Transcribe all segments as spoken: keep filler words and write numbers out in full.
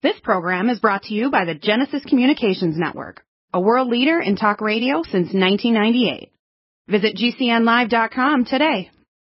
This program is brought to you by the Genesis Communications Network, a world leader in talk radio since nineteen ninety-eight. Visit G C N live dot com today.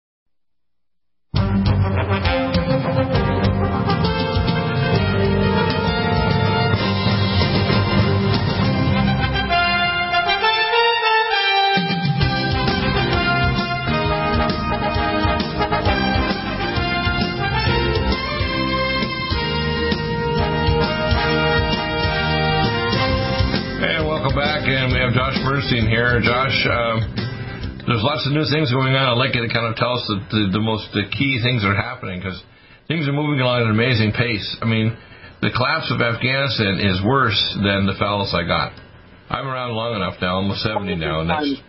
Back, and we have Josh Bernstein here. Josh, uh, there's lots of new things going on. I'd like you to kind of tell us the, the, the most the key things that are happening, because things are moving along at an amazing pace. I mean, the collapse of Afghanistan is worse than the phallus I got. I'm around long enough now, almost seventy now, and that's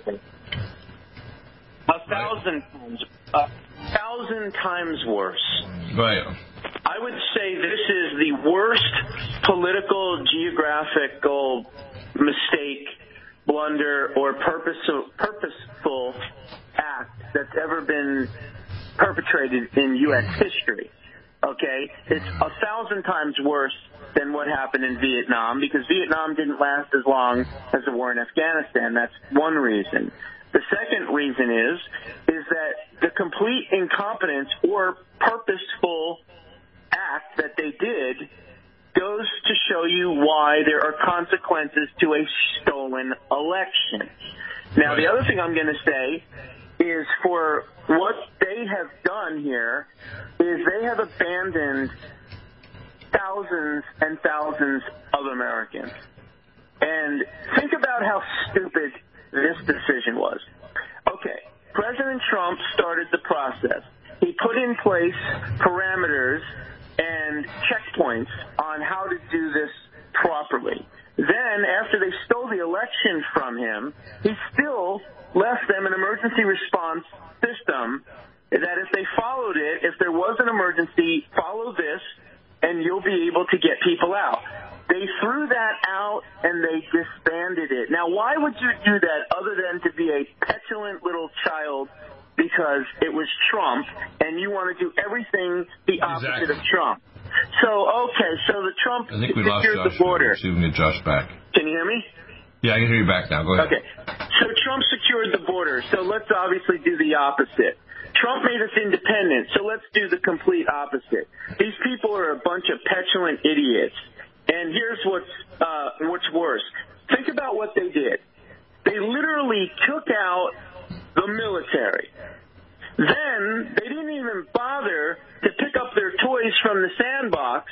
a thousand times, a thousand times worse. Right. I would say this is the worst political, geographical mistake, blunder, or purposeful, purposeful act that's ever been perpetrated in U S history. Okay? It's a thousand times worse than what happened in Vietnam, because Vietnam didn't last as long as the war in Afghanistan. That's one reason. The second reason is, is that the complete incompetence or purposeful act that they did goes to show you why there are consequences to a stolen election. Now, the other thing I'm going to say is, for what they have done here is they have abandoned thousands and thousands of Americans. And think about how stupid this decision was. Okay, President Trump started the process. He put in place parameters and checkpoints on how to do this properly. Then, after they stole the election from him, he still left them an emergency response system that if they followed it, if there was an emergency, follow this, and you'll be able to get people out. They threw that out, and they disbanded it. Now, why would you do that other than to be a petulant little child because it was Trump, and you want to do everything the opposite exactly. of Trump? So, okay, so the Trump I think we lost secured Josh. the border. See if we can get Josh back. Can you hear me? Yeah, I can hear you back now. Go ahead. Okay. So Trump secured the border, so let's obviously do the opposite. Trump made us independent, so let's do the complete opposite. These people are a bunch of petulant idiots. And here's what's, uh, what's worse. Think about what they did. They literally took out the military. Then they didn't even bother to pick up their toys from the sandbox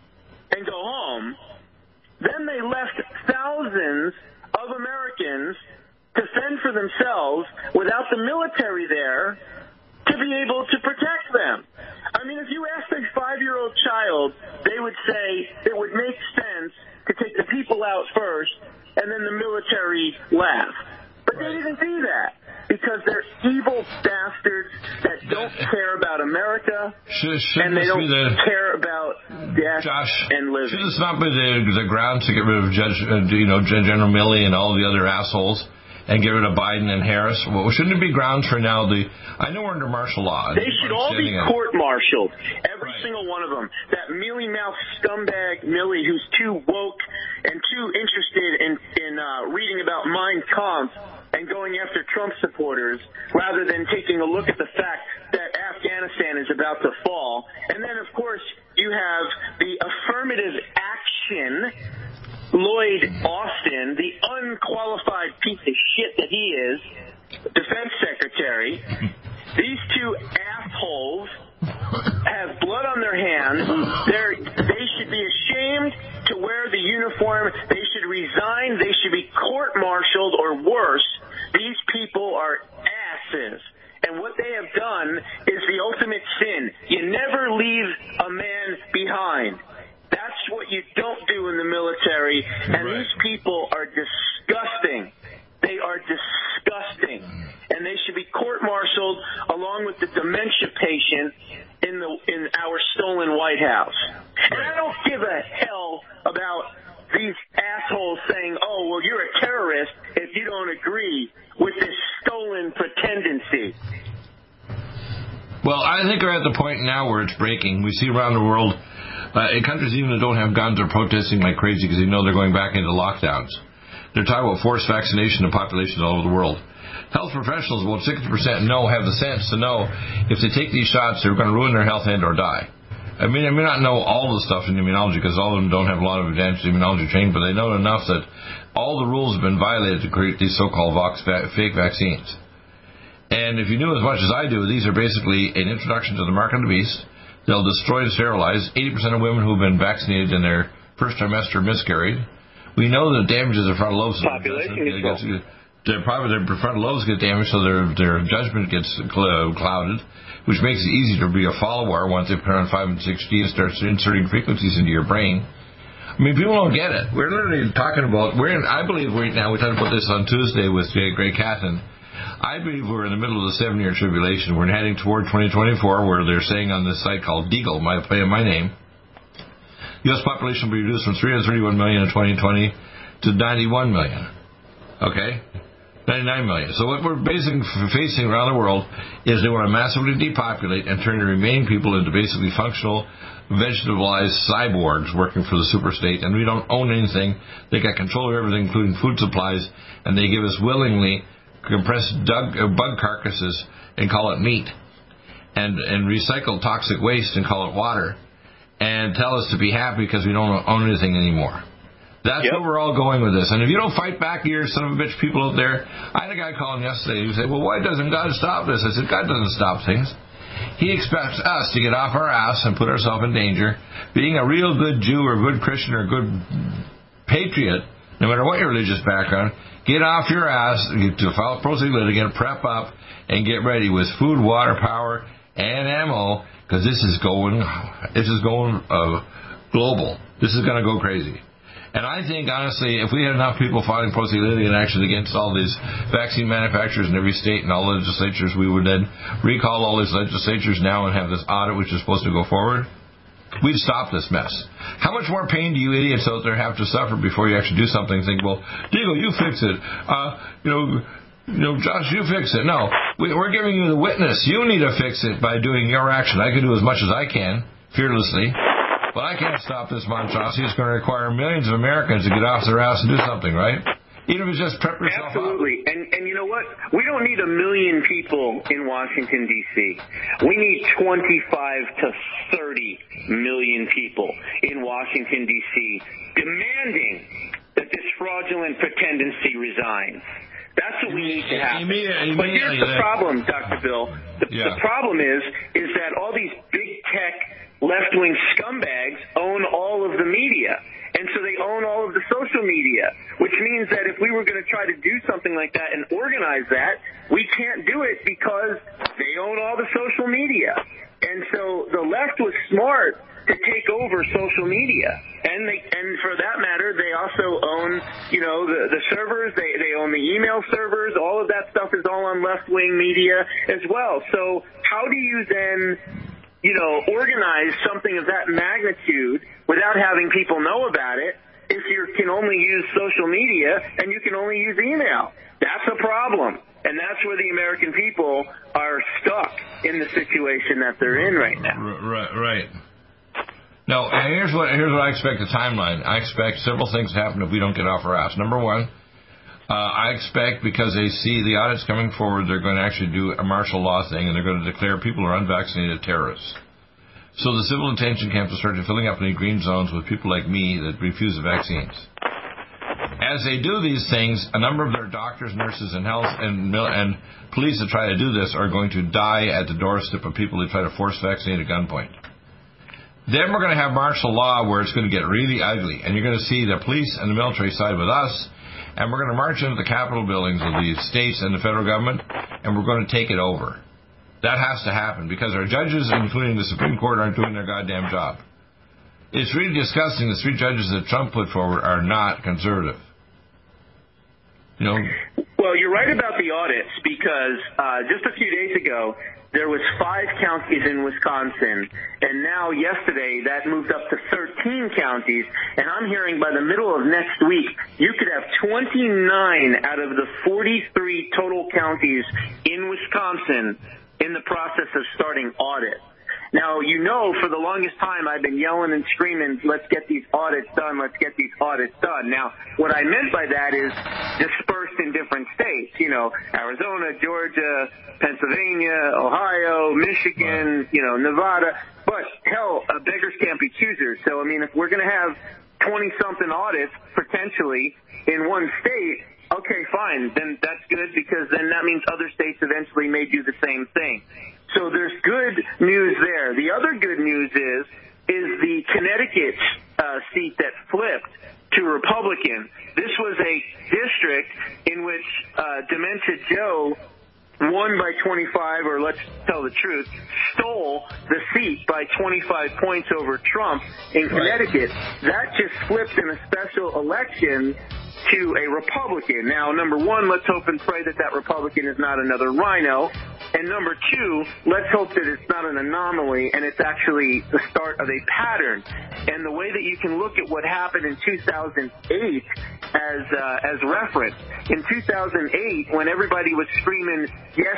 and go home. Then they left thousands of Americans to fend for themselves without the military there to be able to protect them. I mean, if you asked a five-year-old child, they would say it would make sense to take the people out first and then the military last. But they didn't do that because they're evil bastards that don't care about America, should, and they don't the, care about death Josh, and living. Should this not be the, the grounds to get rid of Judge, uh, you know, General Milley and all the other assholes, and get rid of Biden and Harris? Well, shouldn't it be grounds for now the... I know we're under martial law. They should all be court-martialed, every right. single one of them. That mealy-mouthed scumbag Milley, who's too woke and too interested in, in uh, reading about Mein Kampf and going after Trump supporters, rather than taking a look at the fact that Afghanistan is about to fall. And then, of course, you have the affirmative action Lloyd Austin, the unqualified piece of shit that he is, defense secretary. These two assholes have blood on their hands. They're, they should be ashamed to wear the uniform. They should resign. They should be court-martialed or worse. These people are asses. And what they have done is the ultimate sin. You never leave a man behind. That's what you don't do in the military, and right. these people are disgusting. They are disgusting, and they should be court-martialed along with the dementia patient in the in our stolen White House. And I don't give a hell about these assholes saying, "Oh, well, you're a terrorist if you don't agree with this stolen pretendency." Well, I think we're at the point now where it's breaking. We see around the world Uh, in countries even that don't have guns are protesting like crazy because they know they're going back into lockdowns. They're talking about forced vaccination of populations all over the world. Health professionals, about sixty percent know, have the sense to know if they take these shots, they're going to ruin their health and or die. I mean, I may not know all the stuff in immunology because all of them don't have a lot of advanced immunology training, but they know enough that all the rules have been violated to create these so-called vox va- fake vaccines. And if you knew as much as I do, these are basically an introduction to the mark of the beast. They'll destroy and sterilize. eighty percent of women who have been vaccinated in their first trimester miscarried. We know that it damages their frontal lobes. Population control. Their, private, their frontal lobes get damaged, so their their judgment gets clouded, which makes it easy to be a follower once they put on five and six G and start inserting frequencies into your brain. I mean, people don't get it. We're literally talking about, we're in, I believe right now, we talked about this on Tuesday with Greg Catton. I believe we're in the middle of the seven-year tribulation. We're heading toward twenty twenty-four, where they're saying on this site called Deagle, my, my name, U S population will be reduced from three hundred thirty-one million in twenty twenty to ninety-one million. Okay? ninety-nine million. So what we're basically facing around the world is they want to massively depopulate and turn the remaining people into basically functional, vegetabilized cyborgs working for the superstate, and we don't own anything. They got control of everything, including food supplies, and they give us willingly compressed dug, uh, bug carcasses and call it meat, and, and recycle toxic waste and call it water, and tell us to be happy because we don't own anything anymore. That's yep. where we're all going with this. And if you don't fight back, you son of a bitch people out there. I had a guy calling yesterday who said, well, why doesn't God stop this? I said, God doesn't stop things. He expects us to get off our ass and put ourselves in danger. Being a real good Jew or good Christian or good patriot, no matter what your religious background, get off your ass to file a pro se litigant, prep up, and get ready with food, water, power, and ammo, because this is going, this is going uh, global. This is going to go crazy. And I think, honestly, if we had enough people filing pro se litigant action against all these vaccine manufacturers in every state and all legislatures, we would then recall all these legislatures now and have this audit, which is supposed to go forward. We'd stop this mess. How much more pain do you idiots out there have to suffer before you actually do something and think, well, Deagle, you fix it. Uh, you know, you know, Josh, you fix it. No, we, we're giving you the witness. You need to fix it by doing your action. I can do as much as I can, fearlessly. But I can't stop this monstrosity. It's going to require millions of Americans to get off their ass and do something, right? Even if it's just prep yourself up. Absolutely. And, and you know what? We don't need a million people in Washington, D C We need twenty-five to thirty million people in Washington, D C demanding that this fraudulent pretendency resigns. That's what we need to happen. Immediately, but here's the problem, Doctor Bill. The, yeah. the problem is, is that all these big tech left-wing scumbags own all of the media. And so they own all of the social media, which means that if we were going to try to do something like that and organize that, we can't do it because they own all the social media. And so the left was smart to take over social media. And they, and for that matter, they also own, you know, the, the servers, they, they own the email servers, all of that stuff is all on left-wing media as well. So how do you then, you know, organize something of that magnitude without having people know about it if you can only use social media and you can only use email? That's a problem. And that's where the American people are stuck in the situation that they're in right now. Right, right. No, and here's what here's what I expect the timeline. I expect several things to happen if we don't get off our ass. Number one, uh, I expect because they see the audits coming forward, they're going to actually do a martial law thing, and they're going to declare people who are unvaccinated terrorists. So the civil detention camps will start filling up in the green zones with people like me that refuse the vaccines. As they do these things, a number of their doctors, nurses, and health and and police that try to do this are going to die at the doorstep of people who try to force vaccinate at gunpoint. Then we're going to have martial law where it's going to get really ugly, and you're going to see the police and the military side with us, and we're going to march into the Capitol buildings of the states and the federal government, and we're going to take it over. That has to happen because our judges, including the Supreme Court, aren't doing their goddamn job. It's really disgusting. The three judges that Trump put forward are not conservative. You know. Well, you're right about the audits because uh, just a few days ago, there was five counties in Wisconsin, and now yesterday that moved up to thirteen counties, and I'm hearing by the middle of next week you could have twenty-nine out of the forty-three total counties in Wisconsin in the process of starting audit. Now, you know, for the longest time, I've been yelling and screaming, let's get these audits done, let's get these audits done. Now, what I meant by that is dispersed in different states, you know, Arizona, Georgia, Pennsylvania, Ohio, Michigan, you know, Nevada. But, hell, uh, beggars can't be choosers. So, I mean, if we're going to have twenty-something audits, potentially, in one state, okay, fine, then that's good, because then that means other states eventually may do the same thing. So there's good news there. The other good news is, is the Connecticut uh, seat that flipped to Republican. This was a district in which uh, Dementia Joe won by twenty-five, or let's tell the truth, stole the seat by twenty-five points over Trump in Connecticut. That just flipped in a special election to a Republican. Now, number one, let's hope and pray that that Republican is not another rhino. And number two, let's hope that it's not an anomaly and it's actually the start of a pattern. And the way that you can look at what happened in two thousand eight as uh, as reference. In two thousand eight, when everybody was screaming, yes,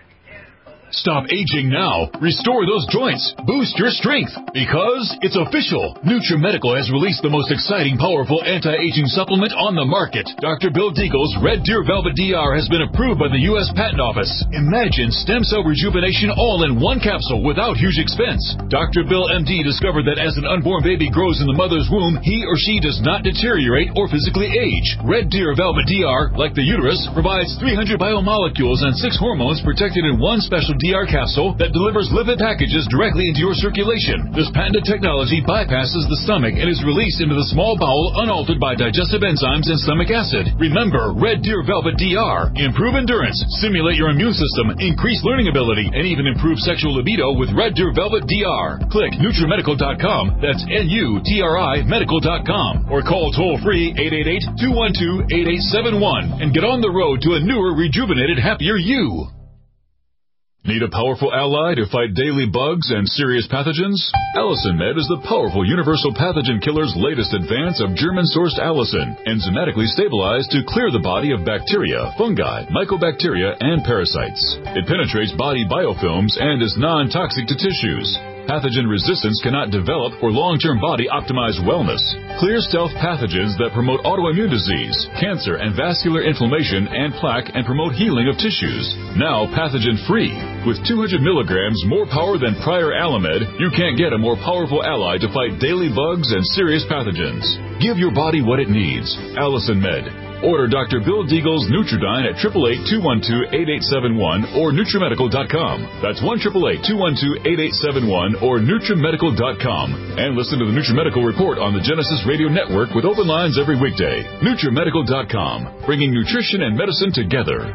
stop aging now. Restore those joints. Boost your strength. Because it's official. NutriMedical has released the most exciting, powerful anti-aging supplement on the market. Doctor Bill Deagle's Red Deer Velvet D R has been approved by the U S Patent Office. Imagine stem cell rejuvenation all in one capsule without huge expense. Doctor Bill M D discovered that as an unborn baby grows in the mother's womb, he or she does not deteriorate or physically age. Red Deer Velvet D R, like the uterus, provides three hundred biomolecules and six hormones protected in one special D R capsule that delivers lipid packages directly into your circulation. This patented technology bypasses the stomach and is released into the small bowel unaltered by digestive enzymes and stomach acid. Remember, Red Deer Velvet D R. Improve endurance, stimulate your immune system, increase learning ability, and even improve sexual libido with Red Deer Velvet D R. Click NutriMedical dot com, that's N U T R I medical dot com, or call toll-free eight eight eight, two one two, eight eight seven one and get on the road to a newer, rejuvenated, happier you. Need a powerful ally to fight daily bugs and serious pathogens? Allicin Med is the powerful universal pathogen killer's latest advance of German-sourced allicin, enzymatically stabilized to clear the body of bacteria, fungi, mycobacteria, and parasites. It penetrates body biofilms and is non-toxic to tissues. Pathogen resistance cannot develop for long-term body-optimized wellness. Clear stealth pathogens that promote autoimmune disease, cancer, and vascular inflammation and plaque, and promote healing of tissues. Now pathogen-free. With two hundred milligrams more power than prior Alamed, you can't get a more powerful ally to fight daily bugs and serious pathogens. Give your body what it needs. Allicin Med. Order Doctor Bill Deagle's Nutridyne at eight eight eight, two one two, eight eight seven one or NutriMedical dot com. That's one eight eight eight, two one two, eight eight seven one or NutriMedical dot com. And listen to the NutriMedical Report on the Genesis Radio Network with open lines every weekday. NutriMedical dot com, bringing nutrition and medicine together.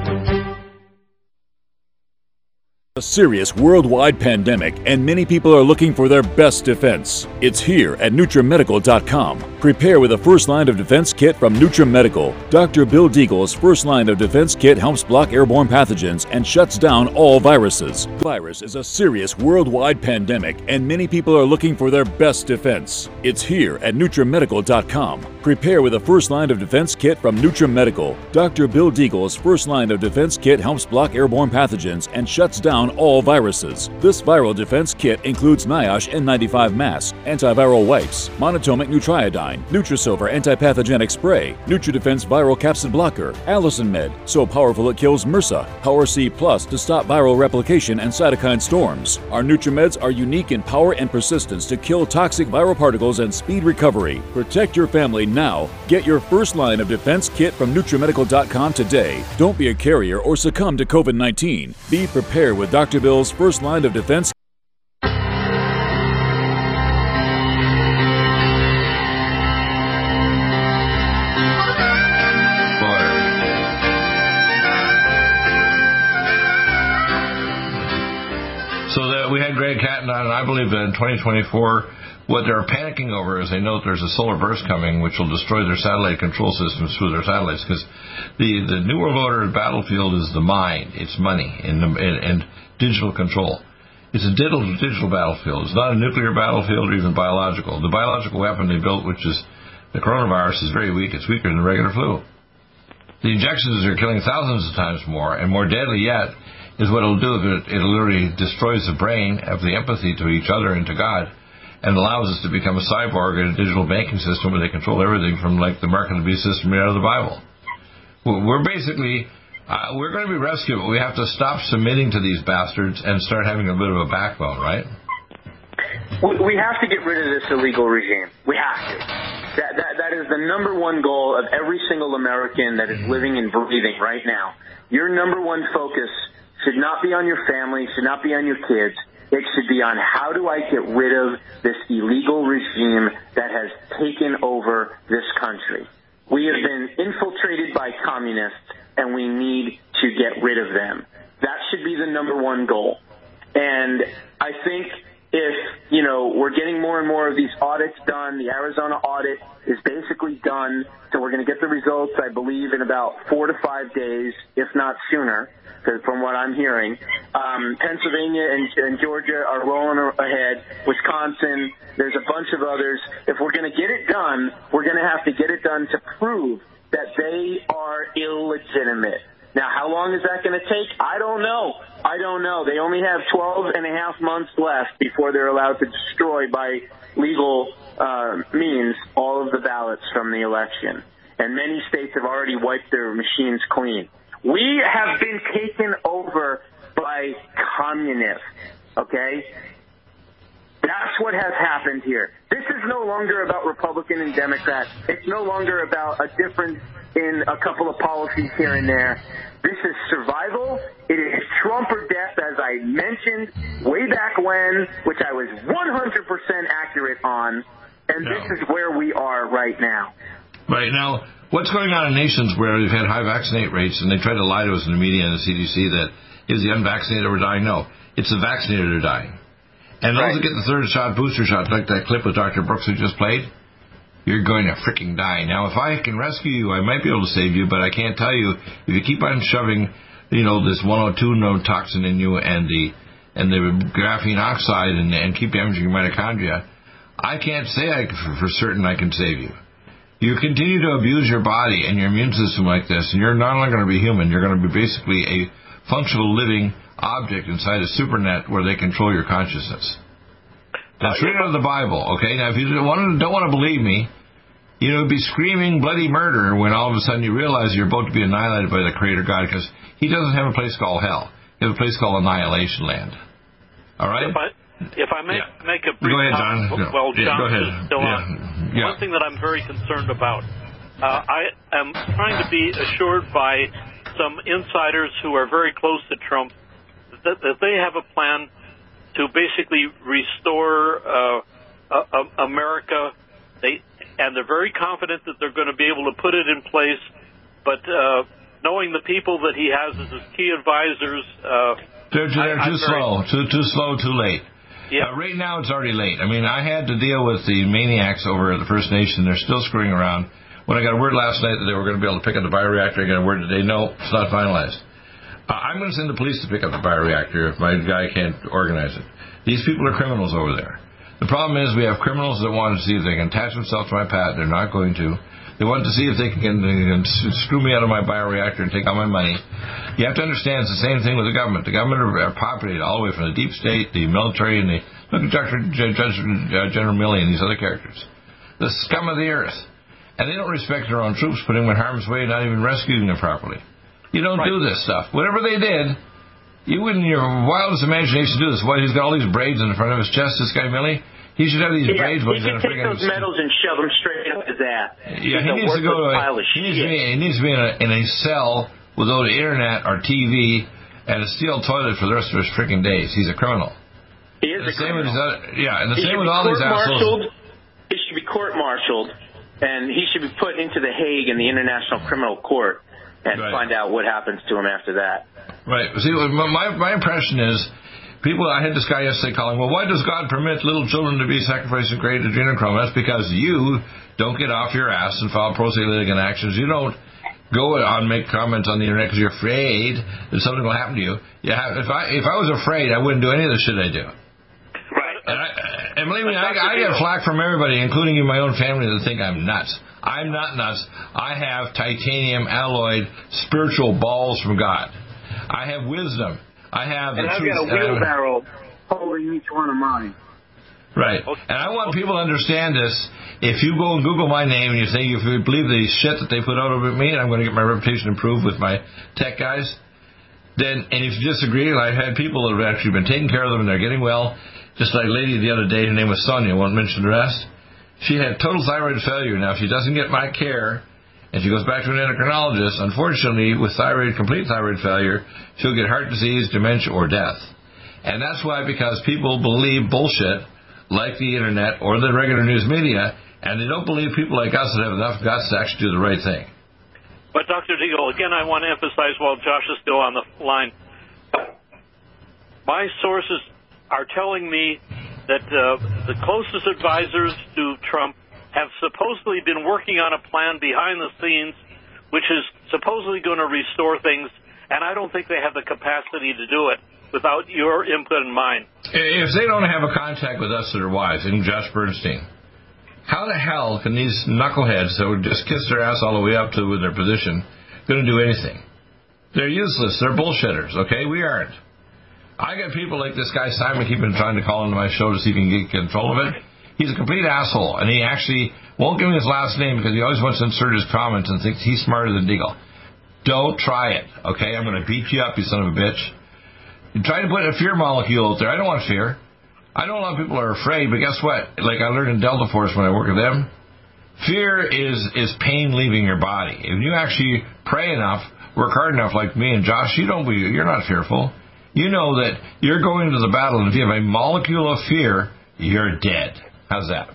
A serious worldwide pandemic, and many people are looking for their best defense. It's here at NutriMedical dot com. Prepare with a first line of defense kit from NutriMedical. Doctor Bill Deagle's first line of defense kit helps block airborne pathogens and shuts down all viruses. The virus is a serious worldwide pandemic, and many people are looking for their best defense. It's here at NutriMedical dot com. Prepare with a first line of defense kit from NutriMedical. Doctor Bill Deagle's first line of defense kit helps block airborne pathogens and shuts down all viruses. This viral defense kit includes NIOSH N ninety-five mask, antiviral wipes, monatomic Nutriodine, Nutrisilver antipathogenic spray, NutriDefense viral capsid blocker, Allicin Med, so powerful it kills MRSA, Power C Plus to stop viral replication and cytokine storms. Our NutriMeds are unique in power and persistence to kill toxic viral particles and speed recovery. Protect your family now. Get your first line of defense kit from NutriMedical dot com today. Don't be a carrier or succumb to COVID nineteen. Be prepared with Doctor Bill's first line of defense. So that we had Greg Catton on, and I believe that in twenty twenty-four, what they're panicking over is they know that there's a solar burst coming which will destroy their satellite control systems through their satellites, because the, the New World Order battlefield is the mind, it's money, and, and, and digital control. It's a digital, digital battlefield. It's not a nuclear battlefield or even biological. The biological weapon they built, which is the coronavirus, is very weak. It's weaker than the regular flu. The injections are killing thousands of times more, and more deadly yet is what it'll do. It, it literally destroys the brain of the empathy to each other and to God, and allows us to become a cyborg in a digital banking system where they control everything from like the market and beast system right out of the Bible. We're basically, uh, we're going to be rescued, but we have to stop submitting to these bastards and start having a bit of a backbone, right? We have to get rid of this illegal regime. We have to. That, that, that is the number one goal of every single American that is living and breathing right now. Your number one focus should not be on your family, should not be on your kids. It should be on how do I get rid of this illegal regime that has taken over this country. We have been infiltrated by communists, and we need to get rid of them. That should be the number one goal. And I think if, you know, we're getting more and more of these audits done, the Arizona audit is basically done, so we're going to get the results, I believe, in about four to five days, if not sooner, from what I'm hearing. Um, Pennsylvania and, and Georgia are rolling ahead. Wisconsin, there's a bunch of others. If we're going to get it done, we're going to have to get it done to prove that they are illegitimate. Now, how long is that going to take? I don't know. I don't know. They only have twelve and a half months left before they're allowed to destroy by legal uh, means all of the ballots from the election. And many states have already wiped their machines clean. We have been taken over by communists, okay? That's what has happened here. This is no longer about Republican and Democrat. It's no longer about a difference in a couple of policies here and there. This is survival. It is Trump or death, as I mentioned way back when, which I was one hundred percent accurate on, and no. This is where we are right now. Right now, what's going on in nations where we've had high vaccinate rates, and they try to lie to us in the media and the C D C that is the unvaccinated who are dying? No, it's the vaccinated who are dying. And those right. that get the third shot, booster shot, like that clip with Doctor Brooks who just played, you're going to freaking die. Now, if I can rescue you, I might be able to save you, but I can't tell you if you keep on shoving, you know, this one oh two node toxin in you and the and the graphene oxide and, and keep damaging your mitochondria. I can't say I, for, for certain I can save you. You continue to abuse your body and your immune system like this, and you're not only going to be human, you're going to be basically a functional living object inside a supernet where they control your consciousness. That's straight out of the Bible, okay? Now, if you don't want to, don't want to believe me, you know, be screaming bloody murder when all of a sudden you realize you're about to be annihilated by the Creator God, because He doesn't have a place called hell. He has a place called Annihilation Land. All right? If I, if I may yeah. make a brief go ahead, John. comment, well, yeah, John go ahead. is still yeah. on. Yeah. One thing that I'm very concerned about, uh, I am trying to be assured by some insiders who are very close to Trump that, that they have a plan to basically restore uh, uh, America. They and they're very confident that they're going to be able to put it in place. But uh, knowing the people that he has as his key advisors, uh, they're, they're I, too very, slow, too too slow, too late. Yeah. Uh, right now, it's already late. I mean, I had to deal with the maniacs over at the First Nation. They're still screwing around. When I got a word last night that they were going to be able to pick up the bioreactor, I got a word today. No, it's not finalized. Uh, I'm going to send the police to pick up the bioreactor if my guy can't organize it. These people are criminals over there. The problem is we have criminals that want to see if they can attach themselves to my patent. They're not going to. They want to see if they can, they can screw me out of my bioreactor and take all my money. You have to understand it's the same thing with the government. The government are populated all the way from the deep state, the military, and the look at Doctor Judge, uh, General Milley and these other characters. The scum of the earth. And they don't respect their own troops, putting them in harm's way, not even rescuing them properly. You don't right. do this stuff. Whatever they did, you wouldn't in your wildest imagination do this. Why, he's got all these braids in the front of his chest, this guy Milley? He should have these yeah, braids. He should take those medals and shove them straight up his ass. Yeah, he's he needs to go to a, he needs to be, he needs to be in a, in a cell without internet or T V and a steel toilet for the rest of his freaking days. He's a criminal. He is and the a same criminal. With his other, yeah, and the he same with all these assholes. He should be court-martialed, and he should be put into the Hague in the International Criminal Court and right. find out what happens to him after that. Right. See, my my impression is, people, I had this guy yesterday calling, well, why does God permit little children to be sacrificed and created adrenochrome? That's because you don't get off your ass and file pro se litigant actions. You don't go on make comments on the internet because you're afraid that something will happen to you. You have, if I if I was afraid, I wouldn't do any of the shit I do. Right. And, I, and believe me, I, I get flack from everybody, including in my own family, that think I'm nuts. I'm not nuts. I have titanium alloyed spiritual balls from God. I have wisdom. I have the and I've truth. got a wheelbarrow holding each one of mine. Right. And I want people to understand this. If you go and Google my name and you say, if you believe the shit that they put out about me, and I'm going to get my reputation improved with my tech guys, then, and if you disagree, I've had people that have actually been taking care of them and they're getting well. Just like a lady the other day, her name was Sonia, I won't mention the rest. She had total thyroid failure. Now, if she doesn't get my care, and she goes back to an endocrinologist, unfortunately, with thyroid, complete thyroid failure, she'll get heart disease, dementia, or death. And that's why, because people believe bullshit, like the internet or the regular news media, and they don't believe people like us that have enough guts to actually do the right thing. But, Doctor Deagle, again, I want to emphasize while Josh is still on the line, my sources are telling me that uh, the closest advisors to Trump have supposedly been working on a plan behind the scenes, which is supposedly going to restore things, and I don't think they have the capacity to do it without your input and mine. If they don't have a contact with us that are wise, and Josh Bernstein, how the hell can these knuckleheads that would just kiss their ass all the way up to their position going to do anything? They're useless. They're bullshitters, okay? We aren't. I got people like this guy Simon keeping trying to call into my show to see if he can get control of it. He's a complete asshole, and he actually won't give me his last name because he always wants to insert his comments and thinks he's smarter than Deagle. Don't try it, okay? I'm going to beat you up, you son of a bitch. You try to put a fear molecule out there. I don't want fear. I know a lot of people are afraid, but guess what? Like I learned in Delta Force when I work with them, fear is, is pain leaving your body. If you actually pray enough, work hard enough like me and Josh, you don't be, you're not fearful. You know that you're going into the battle, and if you have a molecule of fear, you're dead. How's that?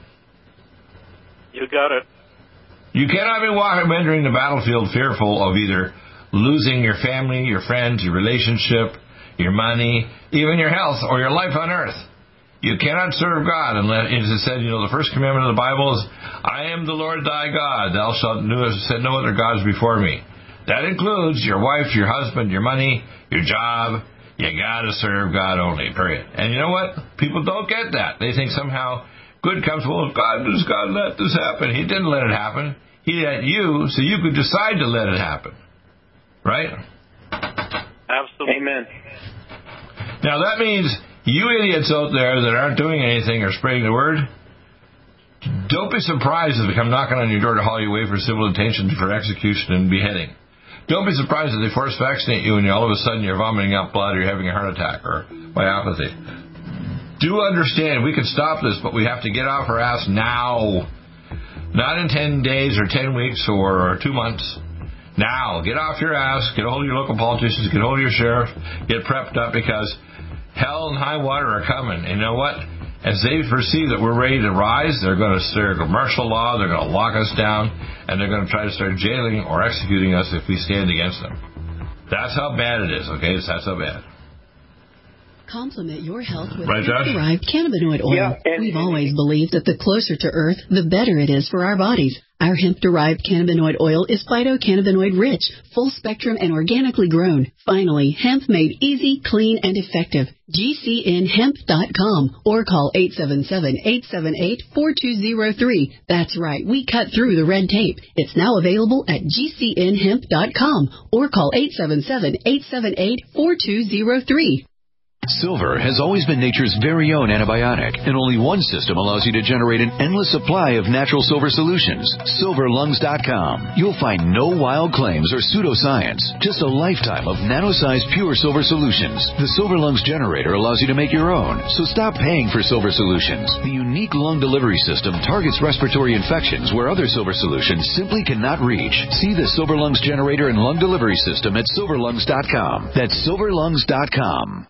You got it. You cannot be walking, entering the battlefield fearful of either losing your family, your friends, your relationship, your money, even your health, or your life on earth. You cannot serve God unless, as it said, you know, the first commandment of the Bible is, I am the Lord thy God. Thou shalt set no other gods before me. That includes your wife, your husband, your money, your job. You got to serve God only, period. And you know what? People don't get that. They think somehow good comes, well, God, does God let this happen? He didn't let it happen. He let you so you could decide to let it happen. Right? Absolutely. Amen. Now, that means you idiots out there that aren't doing anything or spreading the word, don't be surprised if they come knocking on your door to haul you away for civil detention, for execution and beheading. Don't be surprised if they force vaccinate you and all of a sudden you're vomiting out blood or you're having a heart attack or myopathy. Do understand, we can stop this, but we have to get off our ass now. Not in ten days or ten weeks or two months. Now, get off your ass, get a hold of your local politicians, get a hold of your sheriff, get prepped up, because hell and high water are coming. And you know what? As they perceive that we're ready to rise, they're going to start martial law, they're going to lock us down, and they're going to try to start jailing or executing us if we stand against them. That's how bad it is, okay? That's how bad. Complement your health with right, derived cannabinoid oil. Yeah, and, We've always believed that the closer to Earth, the better it is for our bodies. Our hemp-derived cannabinoid oil is phytocannabinoid-rich, full-spectrum, and organically grown. Finally, hemp made easy, clean, and effective. G C N hemp dot com or call eight seven seven, eight seven eight, four two zero three. That's right, we cut through the red tape. It's now available at G C N hemp dot com or call eight seven seven, eight seven eight, four two zero three. Silver has always been nature's very own antibiotic, and only one system allows you to generate an endless supply of natural silver solutions. silver lungs dot com. You'll find no wild claims or pseudoscience, just a lifetime of nano-sized pure silver solutions. The Silver Lungs generator allows you to make your own, so stop paying for silver solutions. The unique lung delivery system targets respiratory infections where other silver solutions simply cannot reach. See the Silver Lungs generator and lung delivery system at silver lungs dot com. That's silver lungs dot com.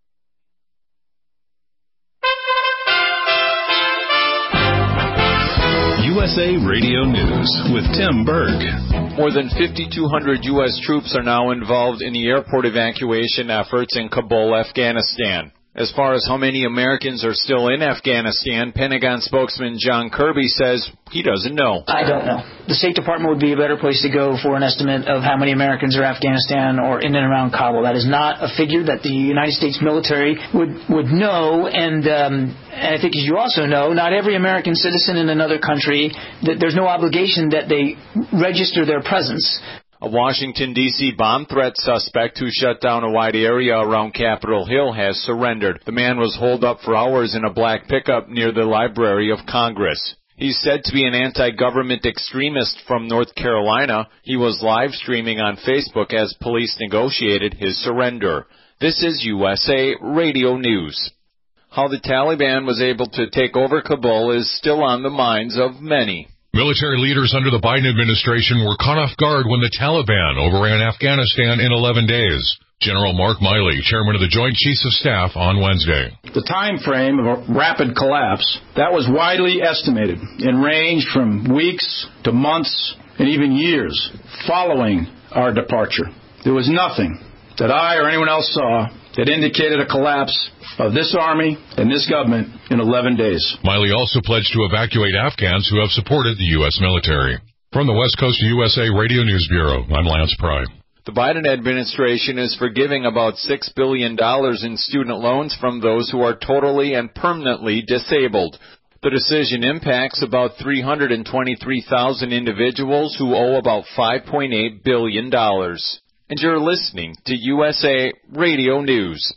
U S A Radio News with Tim Berg. More than fifty-two hundred U S troops are now involved in the airport evacuation efforts in Kabul, Afghanistan. As far as how many Americans are still in Afghanistan, Pentagon spokesman John Kirby says he doesn't know. I don't know. The State Department would be a better place to go for an estimate of how many Americans are in Afghanistan or in and around Kabul. That is not a figure that the United States military would, would know. And, um, and I think, as you also know, not every American citizen in another country, that there's no obligation that they register their presence. A Washington, D C bomb threat suspect who shut down a wide area around Capitol Hill has surrendered. The man was holed up for hours in a black pickup near the Library of Congress. He's said to be an anti-government extremist from North Carolina. He was live streaming on Facebook as police negotiated his surrender. This is U S A Radio News. How the Taliban was able to take over Kabul is still on the minds of many. Military leaders under the Biden administration were caught off guard when the Taliban overran Afghanistan in eleven days. General Mark Miley, chairman of the Joint Chiefs of Staff, on Wednesday. The time frame of a rapid collapse, that was widely estimated and ranged from weeks to months and even years following our departure. There was nothing that I or anyone else saw that indicated a collapse of this Army and this government in eleven days. Miley also pledged to evacuate Afghans who have supported the U S military. From the West Coast U S A Radio News Bureau, I'm Lance Pry. The Biden administration is forgiving about six billion dollars in student loans from those who are totally and permanently disabled. The decision impacts about three hundred twenty-three thousand individuals who owe about five point eight billion dollars. And you're listening to U S A Radio News.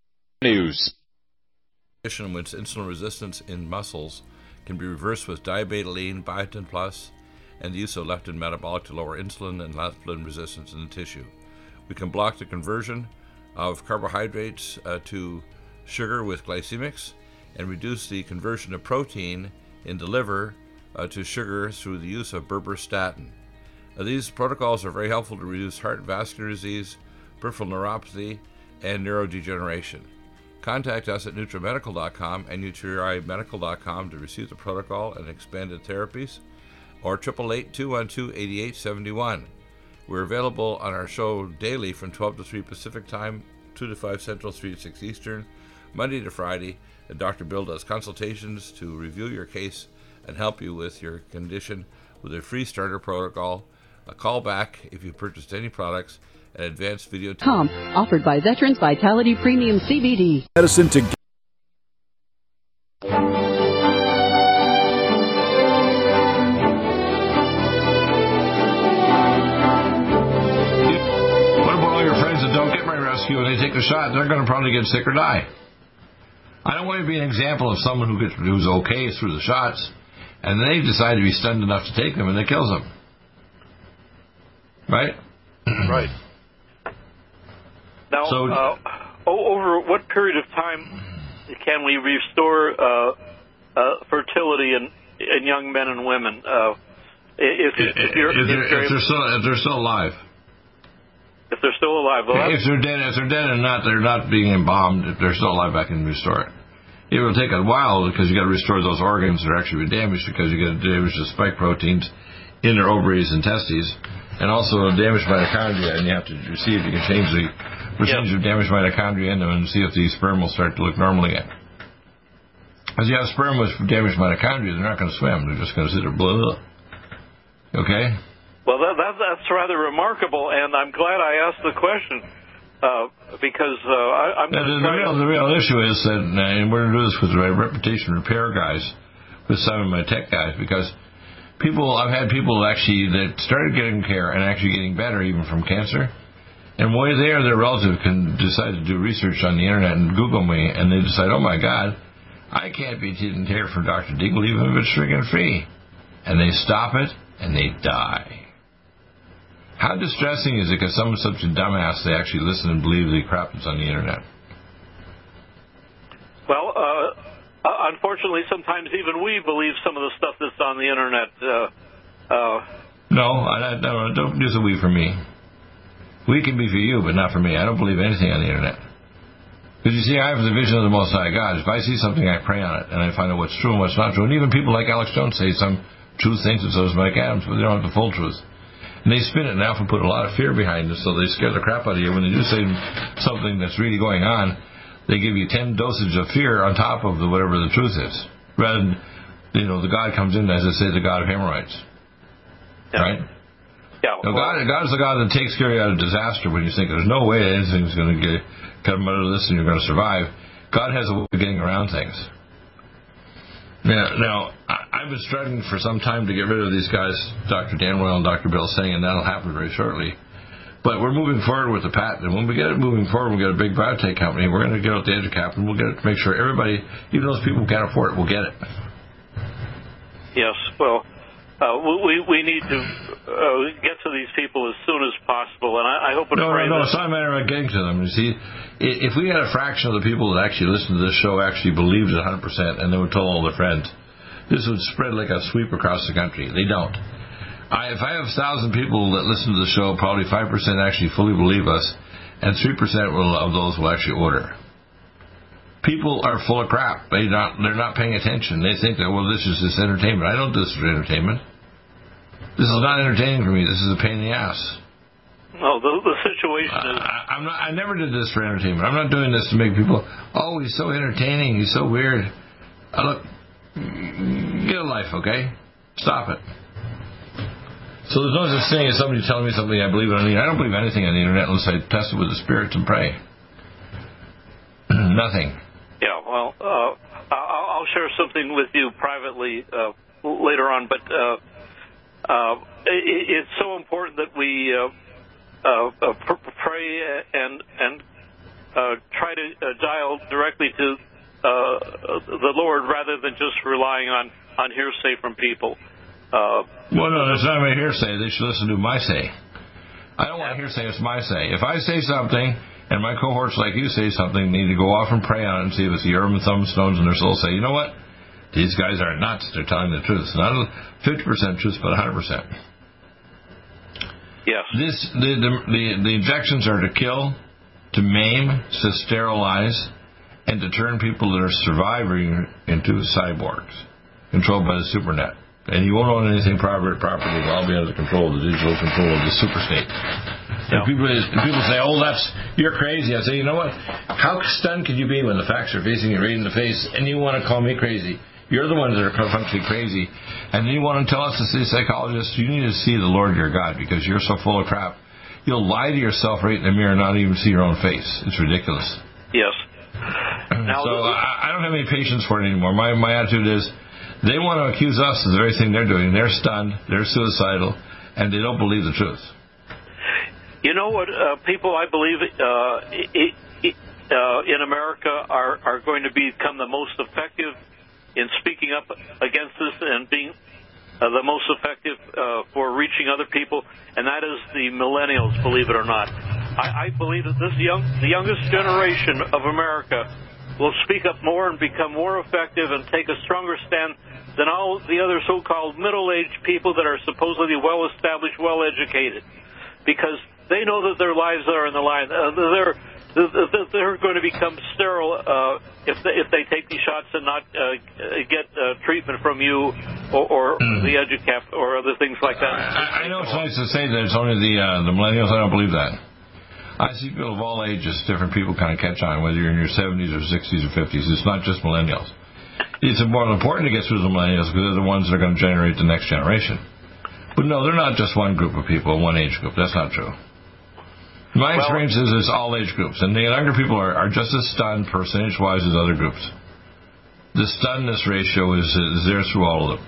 News. With insulin resistance in muscles can be reversed with diabetoline, biotin plus, and the use of leptin metabolic to lower insulin and leptin resistance in the tissue. We can block the conversion of carbohydrates uh, to sugar with glycemics and reduce the conversion of protein in the liver uh, to sugar through the use of berberstatin. Uh, these protocols are very helpful to reduce heart vascular disease, peripheral neuropathy, and neurodegeneration. Contact us at NutriMedical dot com and Nutri Medical dot com to receive the protocol and expanded therapies, or eight eight eight, two one two, eight eight seven one. We're available on our show daily from twelve to three Pacific Time, two to five Central, three to six Eastern, Monday to Friday. And Doctor Bill does consultations to review your case and help you with your condition with a free starter protocol. A call back if you purchased any products, and advanced video. Com, offered by Veterans Vitality Premium C B D. Medicine to. What about all your friends that don't get my rescue and they take the shot? They're going to probably get sick or die. I don't want to be an example of someone who gets who's okay through the shots, and they decide to be stunned enough to take them, and it kills them. Right? Right. Now, so, uh, over what period of time can we restore uh, uh, fertility in, in young men and women? Uh, if, if, if, you're, if, they're, if, they're if, they're still, if they're still alive. If they're still alive. Well, if they're dead, if they're dead and not, they're not being embalmed. If they're still alive, I can restore it. It will take a while because you got to restore those organs that are actually been damaged because you got to damage the spike proteins in their ovaries and testes, and also damaged mitochondria. And you have to see if you can change the percentage yep. of damaged mitochondria in them and see if the sperm will start to look normal again. Because you have sperm with damaged mitochondria, they're not going to swim. They're just going to sit there, blah. Okay? Well, that, that, that's rather remarkable, and I'm glad I asked the question, uh, because uh, I, I'm the, the, real, the real issue is that, and we're going to do this with my reputation repair guys, with some of my tech guys, because people, I've had people actually that started getting care and actually getting better even from cancer. And while they or their relative can decide to do research on the internet and Google me, and they decide, oh my God, I can't be taken care from Doctor Deagle even if it's friggin' free. And they stop it, and they die. How distressing is it because someone's such a dumbass they actually listen and believe the crap that's on the internet? Well, uh, unfortunately, sometimes even we believe some of the stuff that's on the internet. Uh, uh, no, I, I, no, don't use a we for me. We can be for you, but not for me. I don't believe anything on the internet. Because you see, I have the vision of the Most High God. If I see something, I pray on it, and I find out what's true and what's not true. And even people like Alex Jones say some true things, and so does Mike Adams, but they don't have the full truth. And they spin it and often put a lot of fear behind it, so they scare the crap out of you. When they do say something that's really going on, they give you ten dosage of fear on top of the whatever the truth is. Rather than, you know, the God comes in, as I say, the God of hemorrhoids. Yeah. Right? Yeah. Now, God, God is the God that takes care of you out of disaster when you think there's no way anything's going to get come out of this and you're going to survive. God has a way of getting around things. Now, now I, I've been struggling for some time to get rid of these guys, Doctor Dan Royal and Doctor Bill Singh, and that'll happen very shortly. But we're moving forward with the patent, and when we get it moving forward, we get a big biotech company. We're going to get out the EduCap, and we'll get it to make sure everybody, even those people who can't afford it, will get it. Yes, well, uh, we we need to uh, get to these people as soon as possible, and I, I hope and no, pray no, no, that... it's not a matter of getting to them. You see, if we had a fraction of the people that actually listen to this show actually believed it one hundred percent, and they would tell all their friends, this would spread like a sweep across the country. They don't. I, if I have one thousand people that listen to the show, probably five percent actually fully believe us, and three percent will, of those will actually order. People are full of crap. They not, they're not paying attention. They think that, well, this is just entertainment. I don't do this for entertainment. This is not entertaining for me. This is a pain in the ass. No, the, the situation uh, is... I, I'm not, I never did this for entertainment. I'm not doing this to make people, oh, he's so entertaining. He's so weird. Uh, look, get a life, okay? Stop it. So there's no such thing as somebody telling me something I believe on the internet. I don't believe anything on the internet unless I test it with the spirits and pray. Nothing. Yeah, well, uh, I'll, I'll share something with you privately uh, later on, but uh, uh, it, it's so important that we uh, uh, pray and and uh, try to uh, dial directly to uh, the Lord rather than just relying on, on hearsay from people. Uh, well, no, that's not my hearsay. They should listen to my say. I don't want hearsay. It's my say. If I say something and my cohorts like you say something, need to go off and pray on it and see if it's the Urim and Thummim stones in their soul. Say, you know what? These guys are nuts. They're telling the truth. It's not fifty percent truth, but one hundred percent. Yes. This the, the the the injections are to kill, to maim, to sterilize, and to turn people that are surviving into cyborgs, controlled by the supernet. And you won't own anything private property. It'll all be under the control of the digital control of the superstate. And people, people say, oh, that's, you're crazy. I say, you know what? How stunned can you be when the facts are facing you right in the face and you want to call me crazy? You're the ones that are functionally crazy. And then you want to tell us, as a psychologist, you need to see the Lord your God because you're so full of crap. You'll lie to yourself right in the mirror and not even see your own face. It's ridiculous. Yes. Now, so I, I don't have any patience for it anymore. My, my attitude is, they want to accuse us of the very thing they're doing. They're stunned, they're suicidal, and they don't believe the truth. You know what? Uh, people, I believe, uh, it, it, uh, in America are, are going to become the most effective in speaking up against this and being uh, the most effective uh, for reaching other people, and that is the millennials, believe it or not. I, I believe that this young, the youngest generation of America will speak up more and become more effective and take a stronger stand than all the other so-called middle-aged people that are supposedly well-established, well-educated, because they know that their lives are in the line. Uh, they're they're going to become sterile uh, if they, if they take these shots and not uh, get uh, treatment from you or, or mm. the EduCap or other things like that. I, I know it's nice to say that it's only the uh, the millennials. I don't believe that. I see people of all ages, different people kind of catch on, whether you're in your seventies or sixties or fifties. It's not just millennials. It's more important to get through the millennials because they're the ones that are going to generate the next generation. But no, they're not just one group of people, one age group. That's not true. My well, experience is it's all age groups, and the younger people are, are just as stunned percentage-wise as other groups. The stunnedness ratio is, is there through all of them.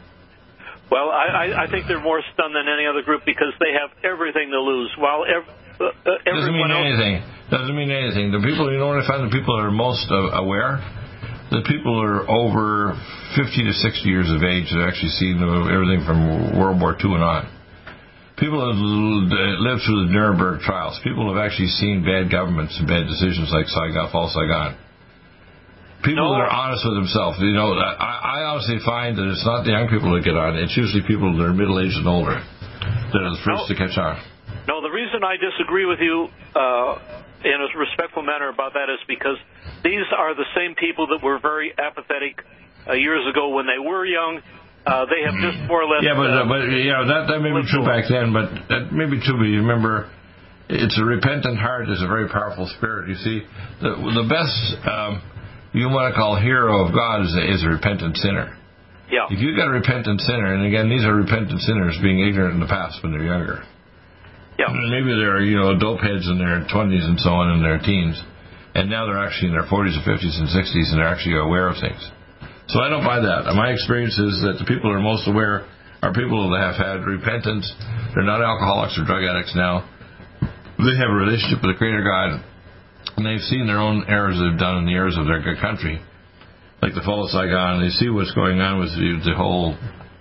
Well, I, I think they're more stunned than any other group because they have everything to lose, while every, uh, everyone Doesn't mean else... anything. Doesn't mean anything. The people, you know what I find the people that are most uh, aware? The people who are over fifty to sixty years of age that actually seen everything from World War Two and on. People have lived through the Nuremberg trials. People have actually seen bad governments and bad decisions like Saigon, Fall Saigon. People no. that are honest with themselves. You know, I, I honestly find that it's not the young people that get on. It's usually people that are middle-aged and older that are the first no. to catch on. No, the reason I disagree with you uh, in a respectful manner about that is because these are the same people that were very apathetic uh, years ago when they were young. Uh, they have just more or less... Yeah, but, uh, uh, but yeah, that, that may be true back then, but that may be true, but you remember, it's a repentant heart is a very powerful spirit. You see, the, the best um, you want to call hero of God is a, is a repentant sinner. Yeah. If you've got a repentant sinner, and again, these are repentant sinners being ignorant in the past when they're younger. Yeah. Maybe they're, you know, dope heads in their twenties and so on, in their teens, and now they're actually in their forties and fifties and sixties, and they're actually aware of things. So I don't buy that. My experience is that the people who are most aware are people that have had repentance. They're not alcoholics or drug addicts now. They have a relationship with the Creator God, and they've seen their own errors they've done in the errors of their country, like the fall of Saigon. They see what's going on with the, the whole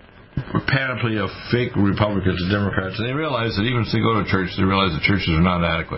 panoply of fake Republicans and Democrats, and they realize that even if they go to church, they realize the churches are not adequate.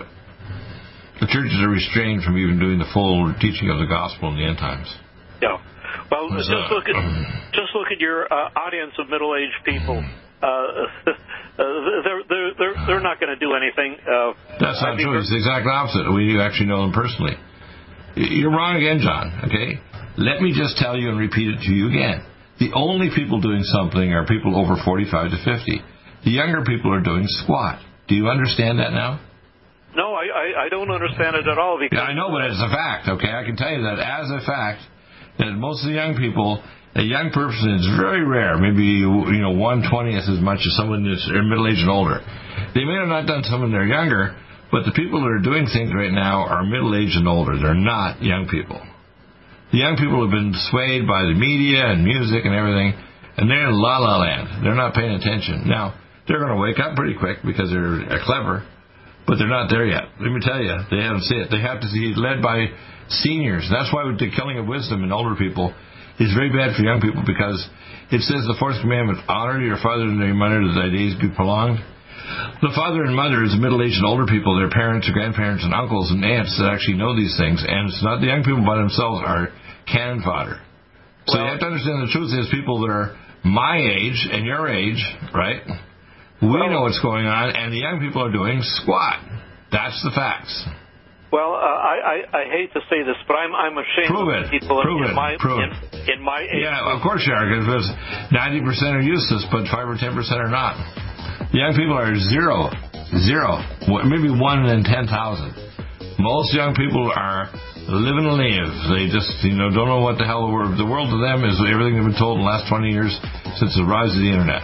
The churches are restrained from even doing the full teaching of the gospel in the end times. Yeah. Well, There's just a, look at just look at your uh, audience of middle-aged people. Uh, uh, they're they're they're they're not going to do anything. Uh, That's not true. It's the exact opposite. We actually know them personally. You're wrong again, John. Okay. Let me just tell you and repeat it to you again. The only people doing something are people over forty-five to fifty. The younger people are doing squat. Do you understand that now? No, I, I, I don't understand it at all. Because yeah, I know, but it's a fact, okay? I can tell you that as a fact, that most of the young people, a young person is very rare, maybe, you know, one twentieth as much as someone that's middle-aged and older. They may have not done some when they're younger, but the people that are doing things right now are middle-aged and older. They're not young people. The young people have been swayed by the media and music and everything, and they're in la-la land. They're not paying attention. Now, they're going to wake up pretty quick because they're clever, but they're not there yet. Let me tell you, they haven't seen it. They have to be led by seniors. That's why the killing of wisdom in older people is very bad for young people, because it says the fourth commandment, honor your father and your mother that thy days be prolonged. The father and mother is middle-aged and older people. Their parents, grandparents, and uncles and aunts that actually know these things, and it's not the young people by themselves are cannon fodder. So well, you have to understand the truth is people that are my age and your age, right? We well, know what's going on, and the young people are doing squat. That's the facts. Well, uh, I, I I hate to say this, but I'm I'm ashamed Prove of it. people Prove in, it. my Prove in, in my age. Yeah, of course you are, because ninety percent are useless, but five or ten percent are not. The young people are zero, zero, maybe one in ten thousand. Most young people are living a live. They just, you know, don't know what the hell the world. The world to them is everything they've been told in the last twenty years since the rise of the internet.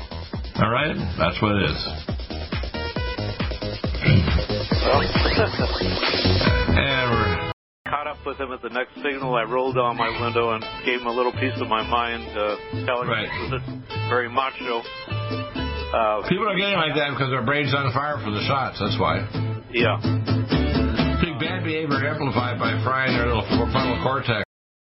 All right, that's what it is. And we're caught up with him at the next signal. I rolled down my window and gave him a little piece of my mind, uh, telling right. him this is very macho. Uh, People are getting like that because their brain's on fire for the shots. That's why. Yeah. Big bad behavior amplified by frying their little frontal cortex.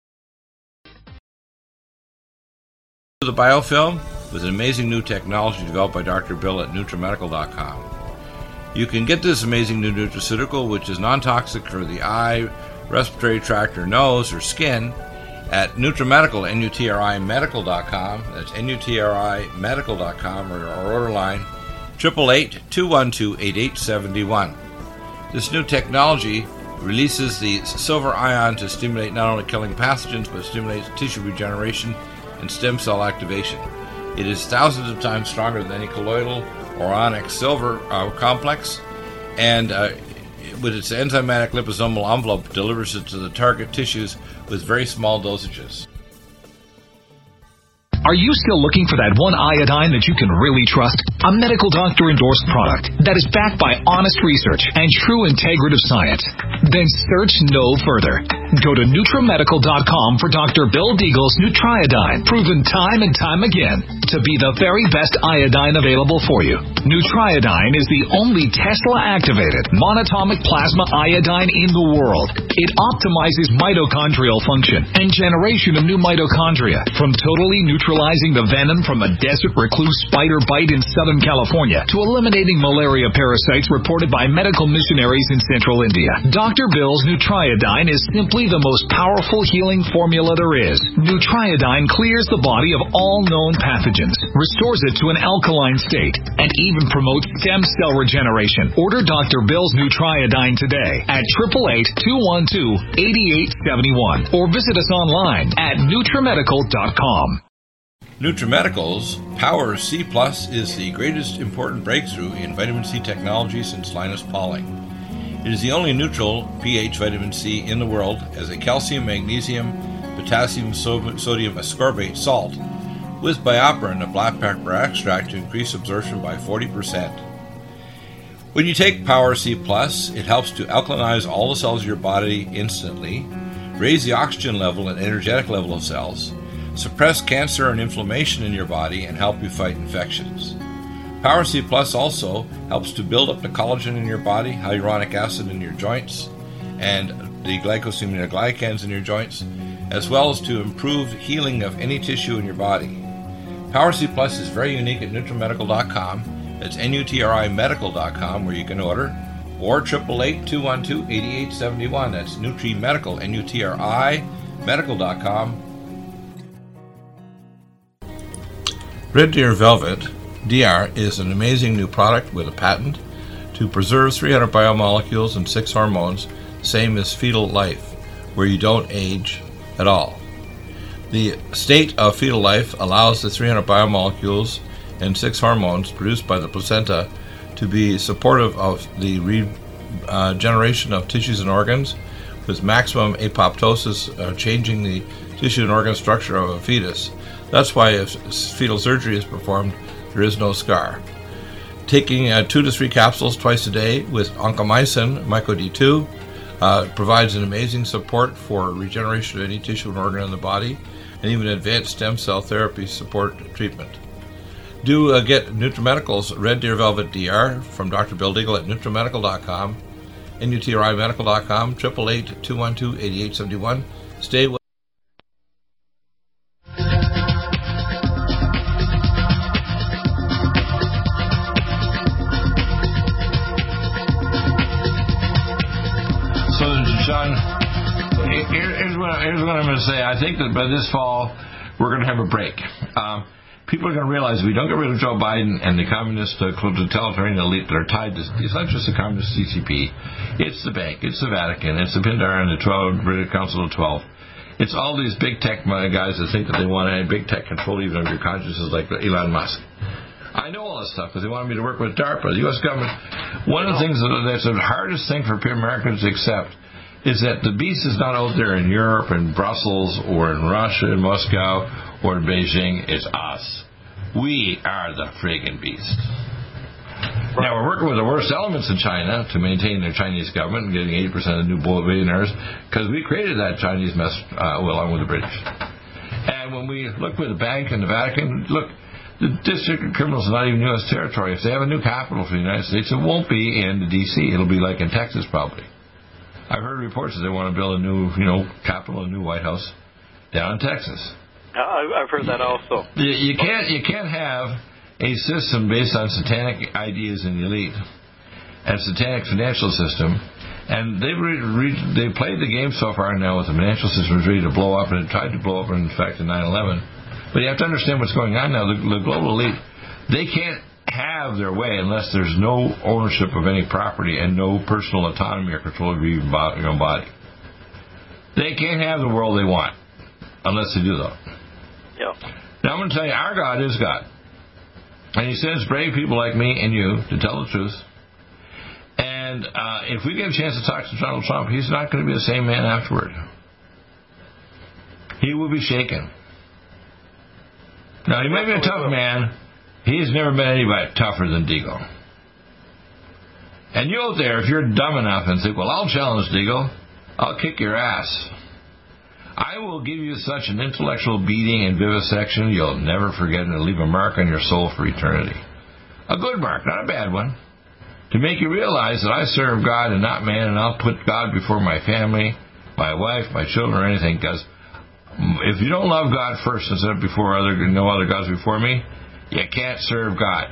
The biofilm with an amazing new technology developed by Doctor Bill at NutriMedical dot com. You can get this amazing new nutraceutical, which is non-toxic for the eye, respiratory tract, or nose, or skin, at NutriMedical, N U T R I Medical dot com. That's N U T R I Medical dot com, or our order line, eight eight eight, two one two, eight eight seven one. This new technology releases the silver ion to stimulate not only killing pathogens, but stimulates tissue regeneration and stem cell activation. It is thousands of times stronger than any colloidal or onyx silver uh, complex, and uh, with its enzymatic liposomal envelope delivers it to the target tissues with very small dosages. Are you still looking for that one iodine that you can really trust? A medical doctor endorsed product that is backed by honest research and true integrative science? Then search no further. Go to NutriMedical dot com for Doctor Bill Deagle's Nutriodine, proven time and time again to be the very best iodine available for you. Nutriodine is the only Tesla-activated monatomic plasma iodine in the world. It optimizes mitochondrial function and generation of new mitochondria, from totally neutralizing the venom from a desert recluse spider bite in Southern California to eliminating malaria parasites reported by medical missionaries in Central India. Doctor Bill's Nutriodine is simply the most powerful healing formula there is. Nutriodine clears the body of all known pathogens, restores it to an alkaline state, and even promotes stem cell regeneration. Order Doctor Bill's Nutriodine today at eight eight eight, two one two, eight eight seven one or visit us online at NutriMedical dot com. NutriMedical's Power C Plus is the greatest important breakthrough in vitamin C technology since Linus Pauling. It is the only neutral pH vitamin C in the world as a calcium, magnesium, potassium, sodium ascorbate salt with BioPerine, a black pepper extract, to increase absorption by forty percent. When you take Power C Plus, it helps to alkalinize all the cells of your body instantly, raise the oxygen level and energetic level of cells, suppress cancer and inflammation in your body, and help you fight infections. Power C Plus also helps to build up the collagen in your body, hyaluronic acid in your joints, and the glycosaminoglycans in your joints, as well as to improve healing of any tissue in your body. Power C Plus is very unique at NutriMedical dot com. It's N U T R I medical dot com where you can order, or eight eight eight, two one two, eight eight seven one. That's NutriMedical, N U T R I medical dot com. Red Deer Velvet D R is an amazing new product with a patent to preserve three hundred biomolecules and six hormones, same as fetal life, where you don't age at all. The state of fetal life allows the three hundred biomolecules and six hormones produced by the placenta to be supportive of the regeneration uh, of tissues and organs, with maximum apoptosis, uh, changing the tissue and organ structure of a fetus. That's why if fetal surgery is performed, there is no scar. Taking uh, two to three capsules twice a day with oncomycin, Myco D two, uh, provides an amazing support for regeneration of any tissue and organ in the body, and even advanced stem cell therapy support treatment. Do uh, get NutriMedical's Red Deer Velvet D R from Doctor Bill Deagle at NutriMedical dot com, N U T R I medical dot com, eight eight eight, two one two, eight eight seven one. Stay with Here's what, here's what I'm going to say. I think that by this fall, we're going to have a break. Um, people are going to realize if we don't get rid of Joe Biden and the communist uh, totalitarian elite that are tied to, it's not just the communist C C P, it's the bank, it's the Vatican, it's the Pindar and the twelve, British Council of twelve. It's all these big tech guys that think that they want any big tech control even of your consciences, like Elon Musk. I know all this stuff because they wanted me to work with DARPA, the U S government. One of the things that, that's the hardest thing for Americans to accept is that the beast is not out there in Europe, in Brussels, or in Russia, in Moscow, or in Beijing. It's us. We are the friggin' beast. Right. Now, we're working with the worst elements in China to maintain their Chinese government and getting eighty percent of the new billionaires because we created that Chinese mess uh, along with the British. And when we look with the bank and the Vatican, look, the District of Criminals is not even U S territory. If they have a new capital for the United States, it won't be in D C. It'll be like in Texas, probably. I've heard reports that they want to build a new, you know, capital, a new White House down in Texas. I've heard that also. You, you can't, you can't have a system based on satanic ideas in the elite and satanic financial system, and they've re, re, they played the game so far now with the financial system is ready to blow up, and it tried to blow up, in fact, in nine eleven. But you have to understand what's going on now. The, the global elite, they can't have their way unless there's no ownership of any property and no personal autonomy or control of your own body. They can't have the world they want unless they do that. Yeah. Now I'm going to tell you, our God is God. And he sends brave people like me and you to tell the truth. And uh, if we get a chance to talk to Donald Trump, he's not going to be the same man afterward. He will be shaken. Now, he may be a tough man. He's never been anybody tougher than Deagle. And you out there, if you're dumb enough and think, well, I'll challenge Deagle, I'll kick your ass. I will give you such an intellectual beating and vivisection you'll never forget, and it'll leave a mark on your soul for eternity. A good mark, not a bad one. To make you realize that I serve God and not man, and I'll put God before my family, my wife, my children, or anything, because if you don't love God first and set it before other, no other gods before me, you can't serve God.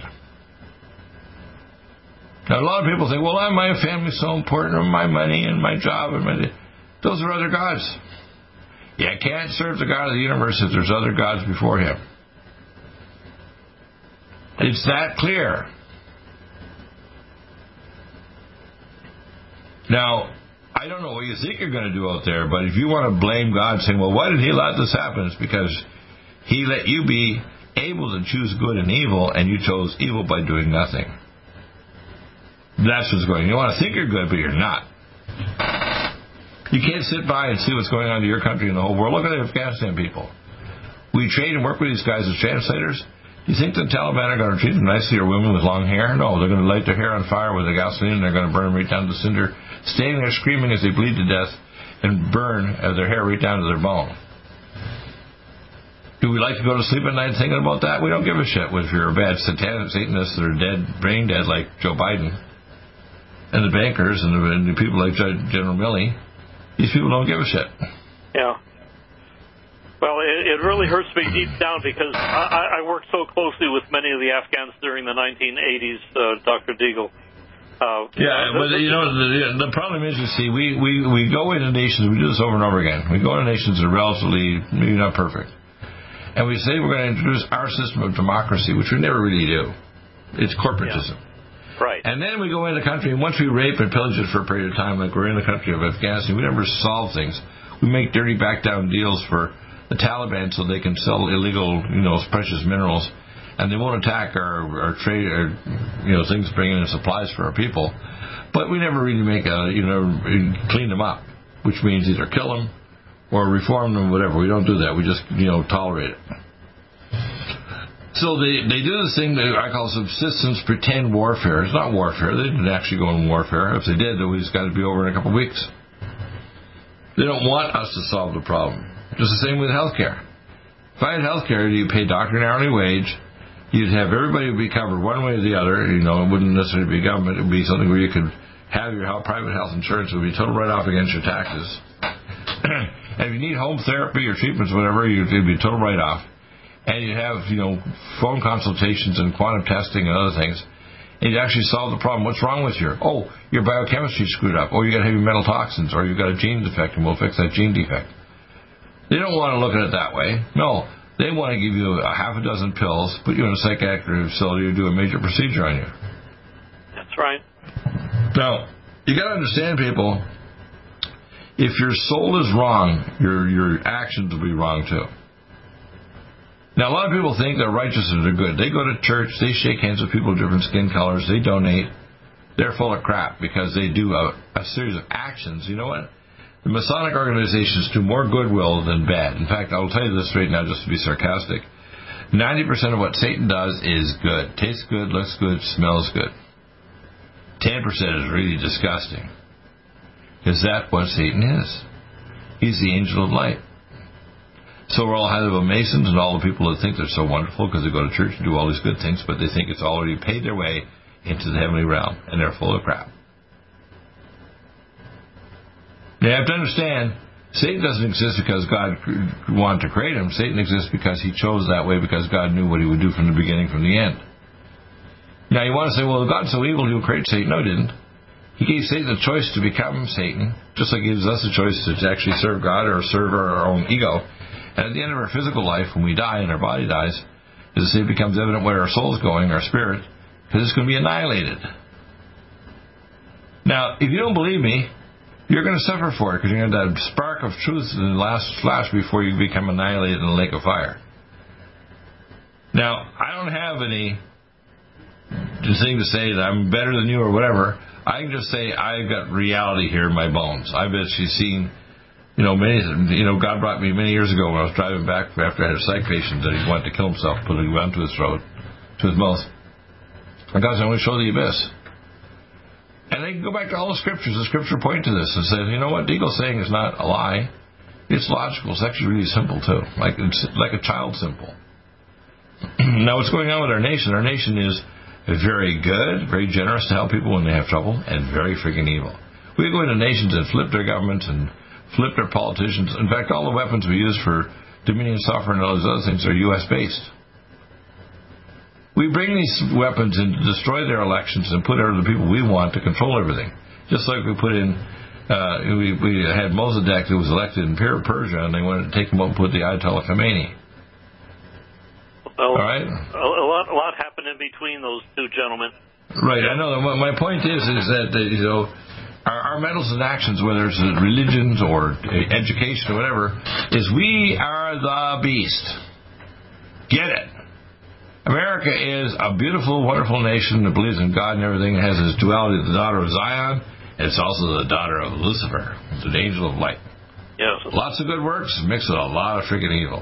Now, a lot of people think, well, my family's so important, or my money and my job, and my... those are other gods. You can't serve the God of the universe if there's other gods before him. It's that clear. Now, I don't know what you think you're going to do out there, but if you want to blame God, saying, well, why did he let this happen? It's because he let you be able to choose good and evil, and you chose evil by doing nothing. That's what's going on. You want to think you're good, but you're not. You can't sit by and see what's going on to your country and the whole world. Look at the Afghanistan people. We trade and work with these guys as translators. Do you think the Taliban are going to treat them nicely, or women with long hair? No, they're going to light their hair on fire with the gasoline, and they're going to burn them right down to cinder, standing there screaming as they bleed to death and burn their hair right down to their bone. Do we like to go to sleep at night thinking about that? We don't give a shit if you're a bad Satanist or dead, brain dead like Joe Biden and the bankers and the, and the people like General Milley. These people don't give a shit. Yeah. Well, it, it really hurts me deep down because I, I worked so closely with many of the Afghans during the nineteen eighties, uh, Doctor Deagle. Uh, yeah, but you know, the, the problem is, you see, we, we, we go into nations, we do this over and over again. We go into nations that are relatively, maybe not perfect. And we say we're going to introduce our system of democracy, which we never really do. It's corporatism. Yeah. Right. And then we go in the country, and once we rape and pillage it for a period of time, like we're in the country of Afghanistan, we never solve things. We make dirty back-down deals for the Taliban so they can sell illegal, you know, precious minerals, and they won't attack our, our trade, or, you know, things bringing in supplies for our people. But we never really make a, you know, clean them up, which means either kill them or reform them, whatever. We don't do that. We just, you know, tolerate it. So they they do this thing that I call subsistence pretend warfare. It's not warfare. They didn't actually go in warfare. If they did, then we just got to be over in a couple of weeks. They don't want us to solve the problem. Just the same with healthcare. If I had healthcare, you pay doctor an hourly wage, you'd have everybody be covered one way or the other. You know, it wouldn't necessarily be government. It would be something where you could have your health, private health insurance. It would be total write-off against your taxes. And if you need home therapy or treatments, whatever, it would be total write-off. And you'd have, you know, phone consultations and quantum testing and other things. And you'd actually solve the problem. What's wrong with you? Oh, your biochemistry's screwed up. Or you got heavy metal toxins. Or you've got a gene defect, and we'll fix that gene defect. They don't want to look at it that way. No, they want to give you a half a dozen pills, put you in a psychiatric facility, or do a major procedure on you. That's right. Now, you got to understand, people, if your soul is wrong, your your actions will be wrong too. Now, a lot of people think they're righteous and they're good. They go to church, they shake hands with people of different skin colors, they donate. They're full of crap because they do a, a series of actions. You know what? The Masonic organizations do more goodwill than bad. In fact, I will tell you this right now, just to be sarcastic. ninety percent of what Satan does is good. Tastes good, looks good, smells good. ten percent is really disgusting. Is that what Satan is? He's the angel of light. So we're all Hannibal Masons and all the people that think they're so wonderful because they go to church and do all these good things, but they think it's already paid their way into the heavenly realm, and they're full of crap. You have to understand, Satan doesn't exist because God wanted to create him. Satan exists because he chose that way because God knew what he would do from the beginning, from the end. Now you want to say, well, if God's so evil, he would create Satan. No, he didn't. He gave Satan the choice to become Satan, just like he gives us a choice to actually serve God or serve our own ego. And at the end of our physical life, when we die and our body dies, as I say, it becomes evident where our soul is going, our spirit, because it's going to be annihilated. Now, if you don't believe me, you're going to suffer for it because you're going to have that spark of truth in the last flash before you become annihilated in a lake of fire. Now, I don't have any thing to say that I'm better than you or whatever. I can just say I've got reality here in my bones. I've actually seen, you know, many, you know, God brought me many years ago when I was driving back after I had a psych patient that he wanted to kill himself, put a gun to his throat, to his mouth. And God said, I'm going to show the abyss. And they can go back to all the scriptures. The scripture point to this and say, you know what, Deagle's saying is not a lie. It's logical. It's actually really simple, too. Like it's like a child simple. Now, what's going on with our nation? Our nation is very good, very generous to help people when they have trouble, and very freaking evil. We go into nations and flip their governments and flip their politicians. In fact, all the weapons we use for Dominion software and all those other things are U S based. We bring these weapons in to destroy their elections and put out the people we want to control everything. Just like we put in, uh, we, we had Mossadegh who was elected in Persia, and they wanted to take him up and put the Ayatollah Khomeini. Well, all right? A, a, lot, a lot happened in between those two gentlemen. Right, I know. My point is, is that, you know, our, our mentals and actions, whether it's religions or education or whatever, is we are the beast. Get it? America is a beautiful, wonderful nation that believes in God and everything. It has its duality, the daughter of Zion. It's also the daughter of Lucifer, the angel of light. Yes. Lots of good works mixed with a lot of freaking evil.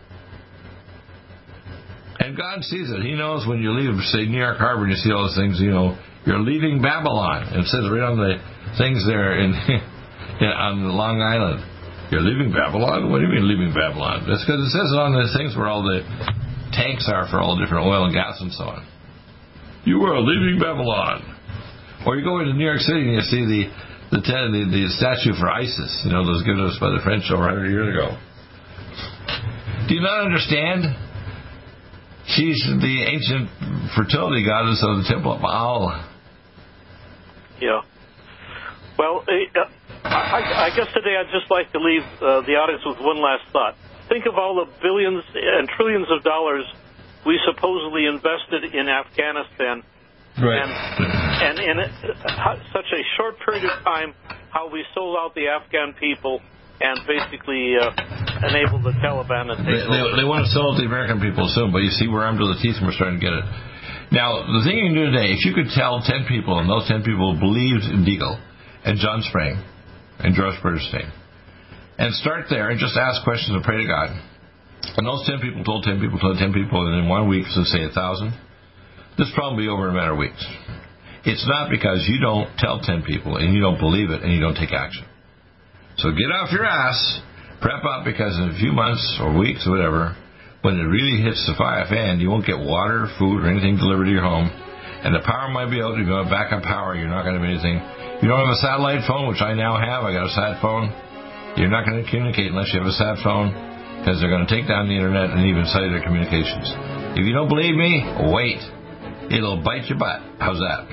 And God sees it. He knows when you leave, say, New York Harbor, and you see all those things, you know, you're leaving Babylon. It says right on the things there in, in on Long Island. You're leaving Babylon? What do you mean leaving Babylon? That's because it says it on the things where all the tanks are for all different oil and gas and so on. You are leaving Babylon. Or you go into New York City and you see the the, ten, the the statue for Isis, you know, that was given to us by the French over one hundred years ago. Do you not understand? She's the ancient fertility goddess of the Temple of Baal. Yeah. Well, uh, I, I guess today I'd just like to leave uh, the audience with one last thought. Think of all the billions and trillions of dollars we supposedly invested in Afghanistan. Right. And, and in a, such a short period of time, how we sold out the Afghan people and basically uh, enabled the Taliban to take they, they, they want to sell it to the American people soon, but you see, we're armed to the teeth and we're starting to get it. Now, the thing you can do today, if you could tell ten people, and those ten people believed in Deagle and John Sprang and George Bernstein, and start there and just ask questions and pray to God, and those ten people told ten people told ten people, and in one week, so say a thousand, this problem will be over in a matter of weeks. It's not because you don't tell ten people and you don't believe it and you don't take action. So get off your ass, prep up, because in a few months or weeks or whatever, when it really hits the fan, you won't get water, food, or anything delivered to your home, and the power might be out. You're going to back up power. You're not going to have anything. You don't have a satellite phone, which I now have. I got a sat phone. You're not going to communicate unless you have a sat phone, because they're going to take down the internet and even cellular communications. If you don't believe me, wait. It'll bite your butt. How's that?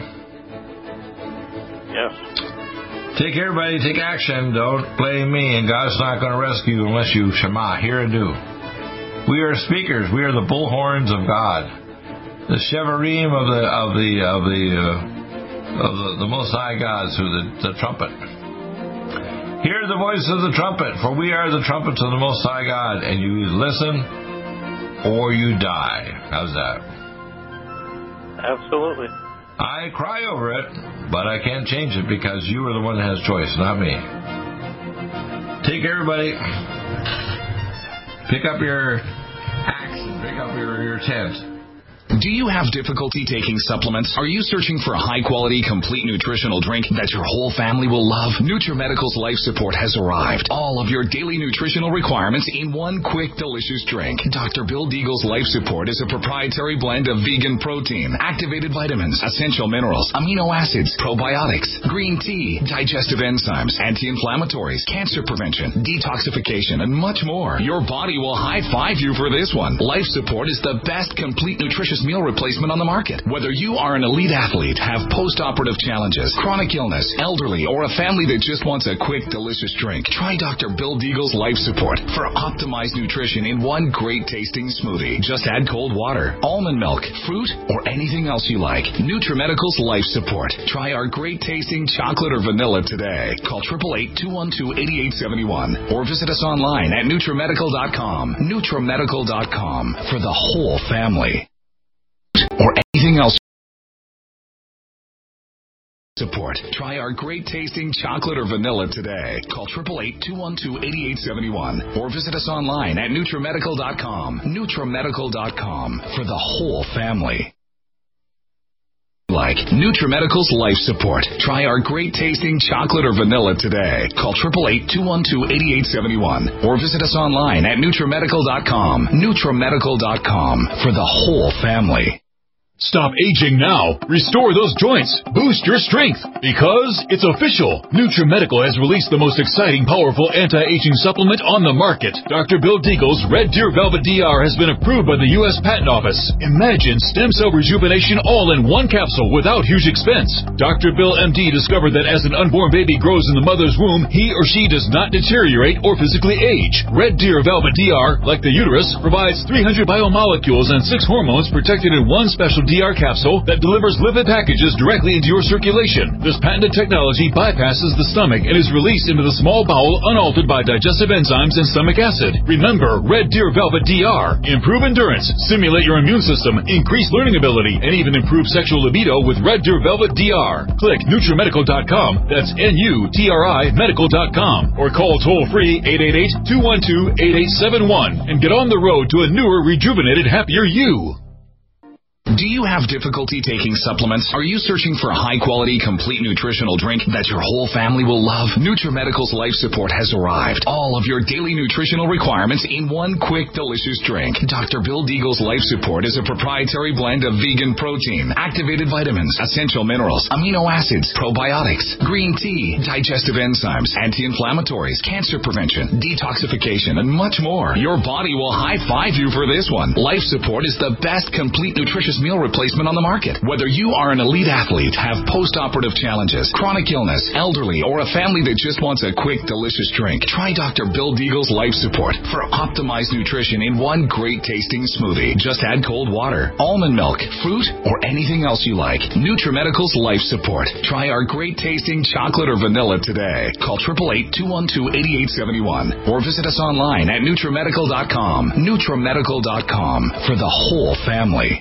Yes. Take everybody, take action. Don't blame me, and God's not going to rescue you unless you Shema, hear and do. We are speakers. We are the bullhorns of God, the Shevarim of the of the of the uh, of the, the Most High God through the, the trumpet. Hear the voice of the trumpet, for we are the trumpets of the Most High God, and you listen or you die. How's that? Absolutely. I cry over it, but I can't change it because you are the one that has choice, not me. Take everybody, pick up your axe and pick up your, your tent. Do you have difficulty taking supplements? Are you searching for a high-quality, complete nutritional drink that your whole family will love? NutriMedical's Life Support has arrived. All of your daily nutritional requirements in one quick, delicious drink. Doctor Bill Deagle's Life Support is a proprietary blend of vegan protein, activated vitamins, essential minerals, amino acids, probiotics, green tea, digestive enzymes, anti-inflammatories, cancer prevention, detoxification, and much more. Your body will high-five you for this one. Life Support is the best complete nutritious meal replacement on the market. Whether you are an elite athlete, have post-operative challenges, chronic illness, elderly, or a family that just wants a quick, delicious drink, try Doctor Bill Deagle's Life Support for optimized nutrition in one great-tasting smoothie. Just add cold water, almond milk, fruit, or anything else you like. NutriMedical's Life Support. Try our great-tasting chocolate or vanilla today. Call eight eight eight, two one two, eight eight seven one or visit us online at NutriMedical dot com. NutriMedical dot com for the whole family. Or anything else. Support. Try our great tasting chocolate or vanilla today. Call eight eight eight, two one two, eight eight seven one or visit us online at NutriMedical dot com. NutriMedical dot com for the whole family. Like NutriMedical's Life Support. Try our great tasting chocolate or vanilla today. Call eight eight eight, two one two, eight eight seven one or visit us online at NutriMedical dot com. NutriMedical dot com for the whole family. Stop aging now. Restore those joints. Boost your strength. Because it's official. NutriMedical has released the most exciting, powerful anti-aging supplement on the market. Doctor Bill Deagle's Red Deer Velvet D R has been approved by the U S Patent Office. Imagine stem cell rejuvenation all in one capsule without huge expense. Doctor Bill M D discovered that as an unborn baby grows in the mother's womb, he or she does not deteriorate or physically age. Red Deer Velvet D R, like the uterus, provides three hundred biomolecules and six hormones protected in one special D R capsule that delivers lipid packages directly into your circulation. This patented technology bypasses the stomach and is released into the small bowel unaltered by digestive enzymes and stomach acid. Remember, Red Deer Velvet D R. Improve endurance, stimulate your immune system, increase learning ability, and even improve sexual libido with Red Deer Velvet D R. Click NutriMedical dot com. That's N U T R I Medical dot com. Or call toll-free eight eight eight, two one two, eight eight seven one and get on the road to a newer, rejuvenated, happier you. Do you have difficulty taking supplements? Are you searching for a high-quality, complete nutritional drink that your whole family will love? NutriMedical's Life Support has arrived. All of your daily nutritional requirements in one quick, delicious drink. Doctor Bill Deagle's Life Support is a proprietary blend of vegan protein, activated vitamins, essential minerals, amino acids, probiotics, green tea, digestive enzymes, anti-inflammatories, cancer prevention, detoxification, and much more. Your body will high-five you for this one. Life Support is the best complete nutritious meal replacement on the market. Whether you are an elite athlete, have post-operative challenges, chronic illness, elderly, or a family that just wants a quick, delicious drink, try Doctor Bill Deagle's Life Support for optimized nutrition in one great tasting smoothie. Just add cold water, almond milk, fruit, or anything else you like. NutriMedical's Life Support. Try our great tasting chocolate or vanilla today. Call eight eight eight, two one two, eight eight seven one or visit us online at NutriMedical dot com. NutriMedical dot com for the whole family.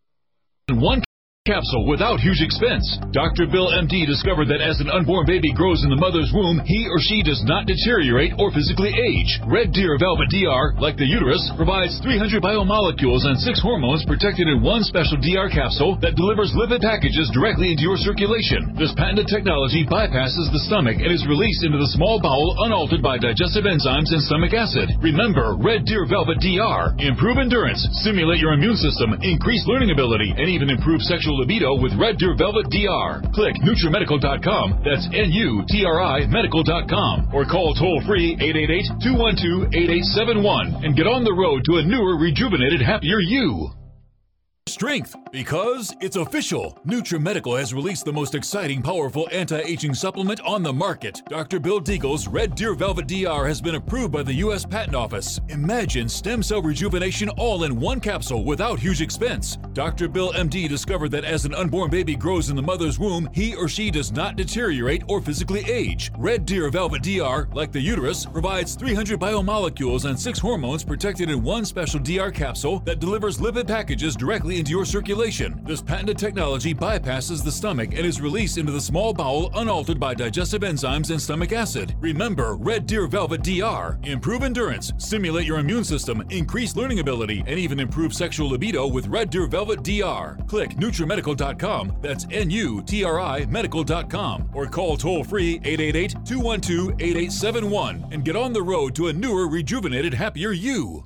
One capsule without huge expense. Doctor Bill M D discovered that as an unborn baby grows in the mother's womb, he or she does not deteriorate or physically age. Red Deer Velvet D R, like the uterus, provides three hundred biomolecules and six hormones protected in one special D R capsule that delivers lipid packages directly into your circulation. This patented technology bypasses the stomach and is released into the small bowel unaltered by digestive enzymes and stomach acid. Remember, Red Deer Velvet D R. Improve endurance, stimulate your immune system, increase learning ability, and even improve sexual libido with Red Deer Velvet D R. Click NutriMedical dot com, that's N U T R I Medical dot com, or call toll-free eight eight eight, two one two, eight eight seven one and get on the road to a newer, rejuvenated, happier you. Strength, because it's official. NutriMedical has released the most exciting, powerful anti-aging supplement on the market. Doctor Bill Deagle's Red Deer Velvet D R has been approved by the U S Patent Office. Imagine stem cell rejuvenation all in one capsule without huge expense. Doctor Bill M D discovered that as an unborn baby grows in the mother's womb, he or she does not deteriorate or physically age. Red Deer Velvet D R, like the uterus, provides three hundred biomolecules and six hormones protected in one special D R capsule that delivers lipid packages directly into your circulation. This patented technology bypasses the stomach and is released into the small bowel unaltered by digestive enzymes and stomach acid. Remember, Red Deer Velvet D R. Improve endurance, stimulate your immune system, increase learning ability, and even improve sexual libido with Red Deer Velvet D R. Click NutriMedical dot com, that's N U T R I Medical dot com, or call toll-free eight eight eight, two one two, eight eight seven one and get on the road to a newer, rejuvenated, happier you.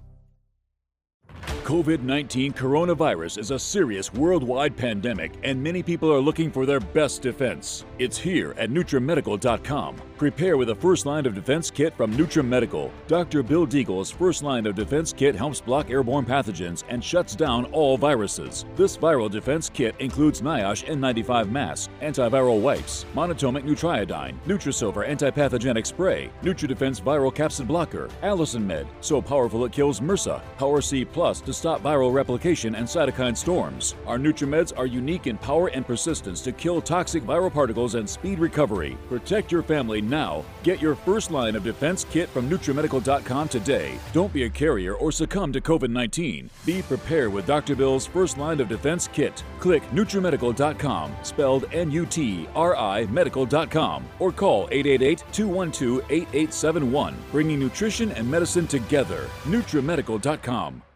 COVID nineteen coronavirus is a serious worldwide pandemic, and many people are looking for their best defense. It's here at NutriMedical dot com. Prepare with a first line of defense kit from NutriMedical. Doctor Bill Deagle's first line of defense kit helps block airborne pathogens and shuts down all viruses. This viral defense kit includes NIOSH N ninety-five mask, antiviral wipes, monatomic Nutriodine, Nutrisilver antipathogenic spray, NutriDefense viral capsid blocker, Allison Med, so powerful it kills MRSA, Power C Plus to stop viral replication and cytokine storms. Our NutriMeds are unique in power and persistence to kill toxic viral particles and speed recovery. Protect your family now. Get your first line of defense kit from NutriMedical dot com today. Don't be a carrier or succumb to COVID nineteen. Be prepared with Doctor Bill's first line of defense kit. Click NutriMedical dot com, spelled N U T R I Medical dot com, or call eight eight eight, two one two, eight eight seven one, bringing nutrition and medicine together. NutriMedical dot com.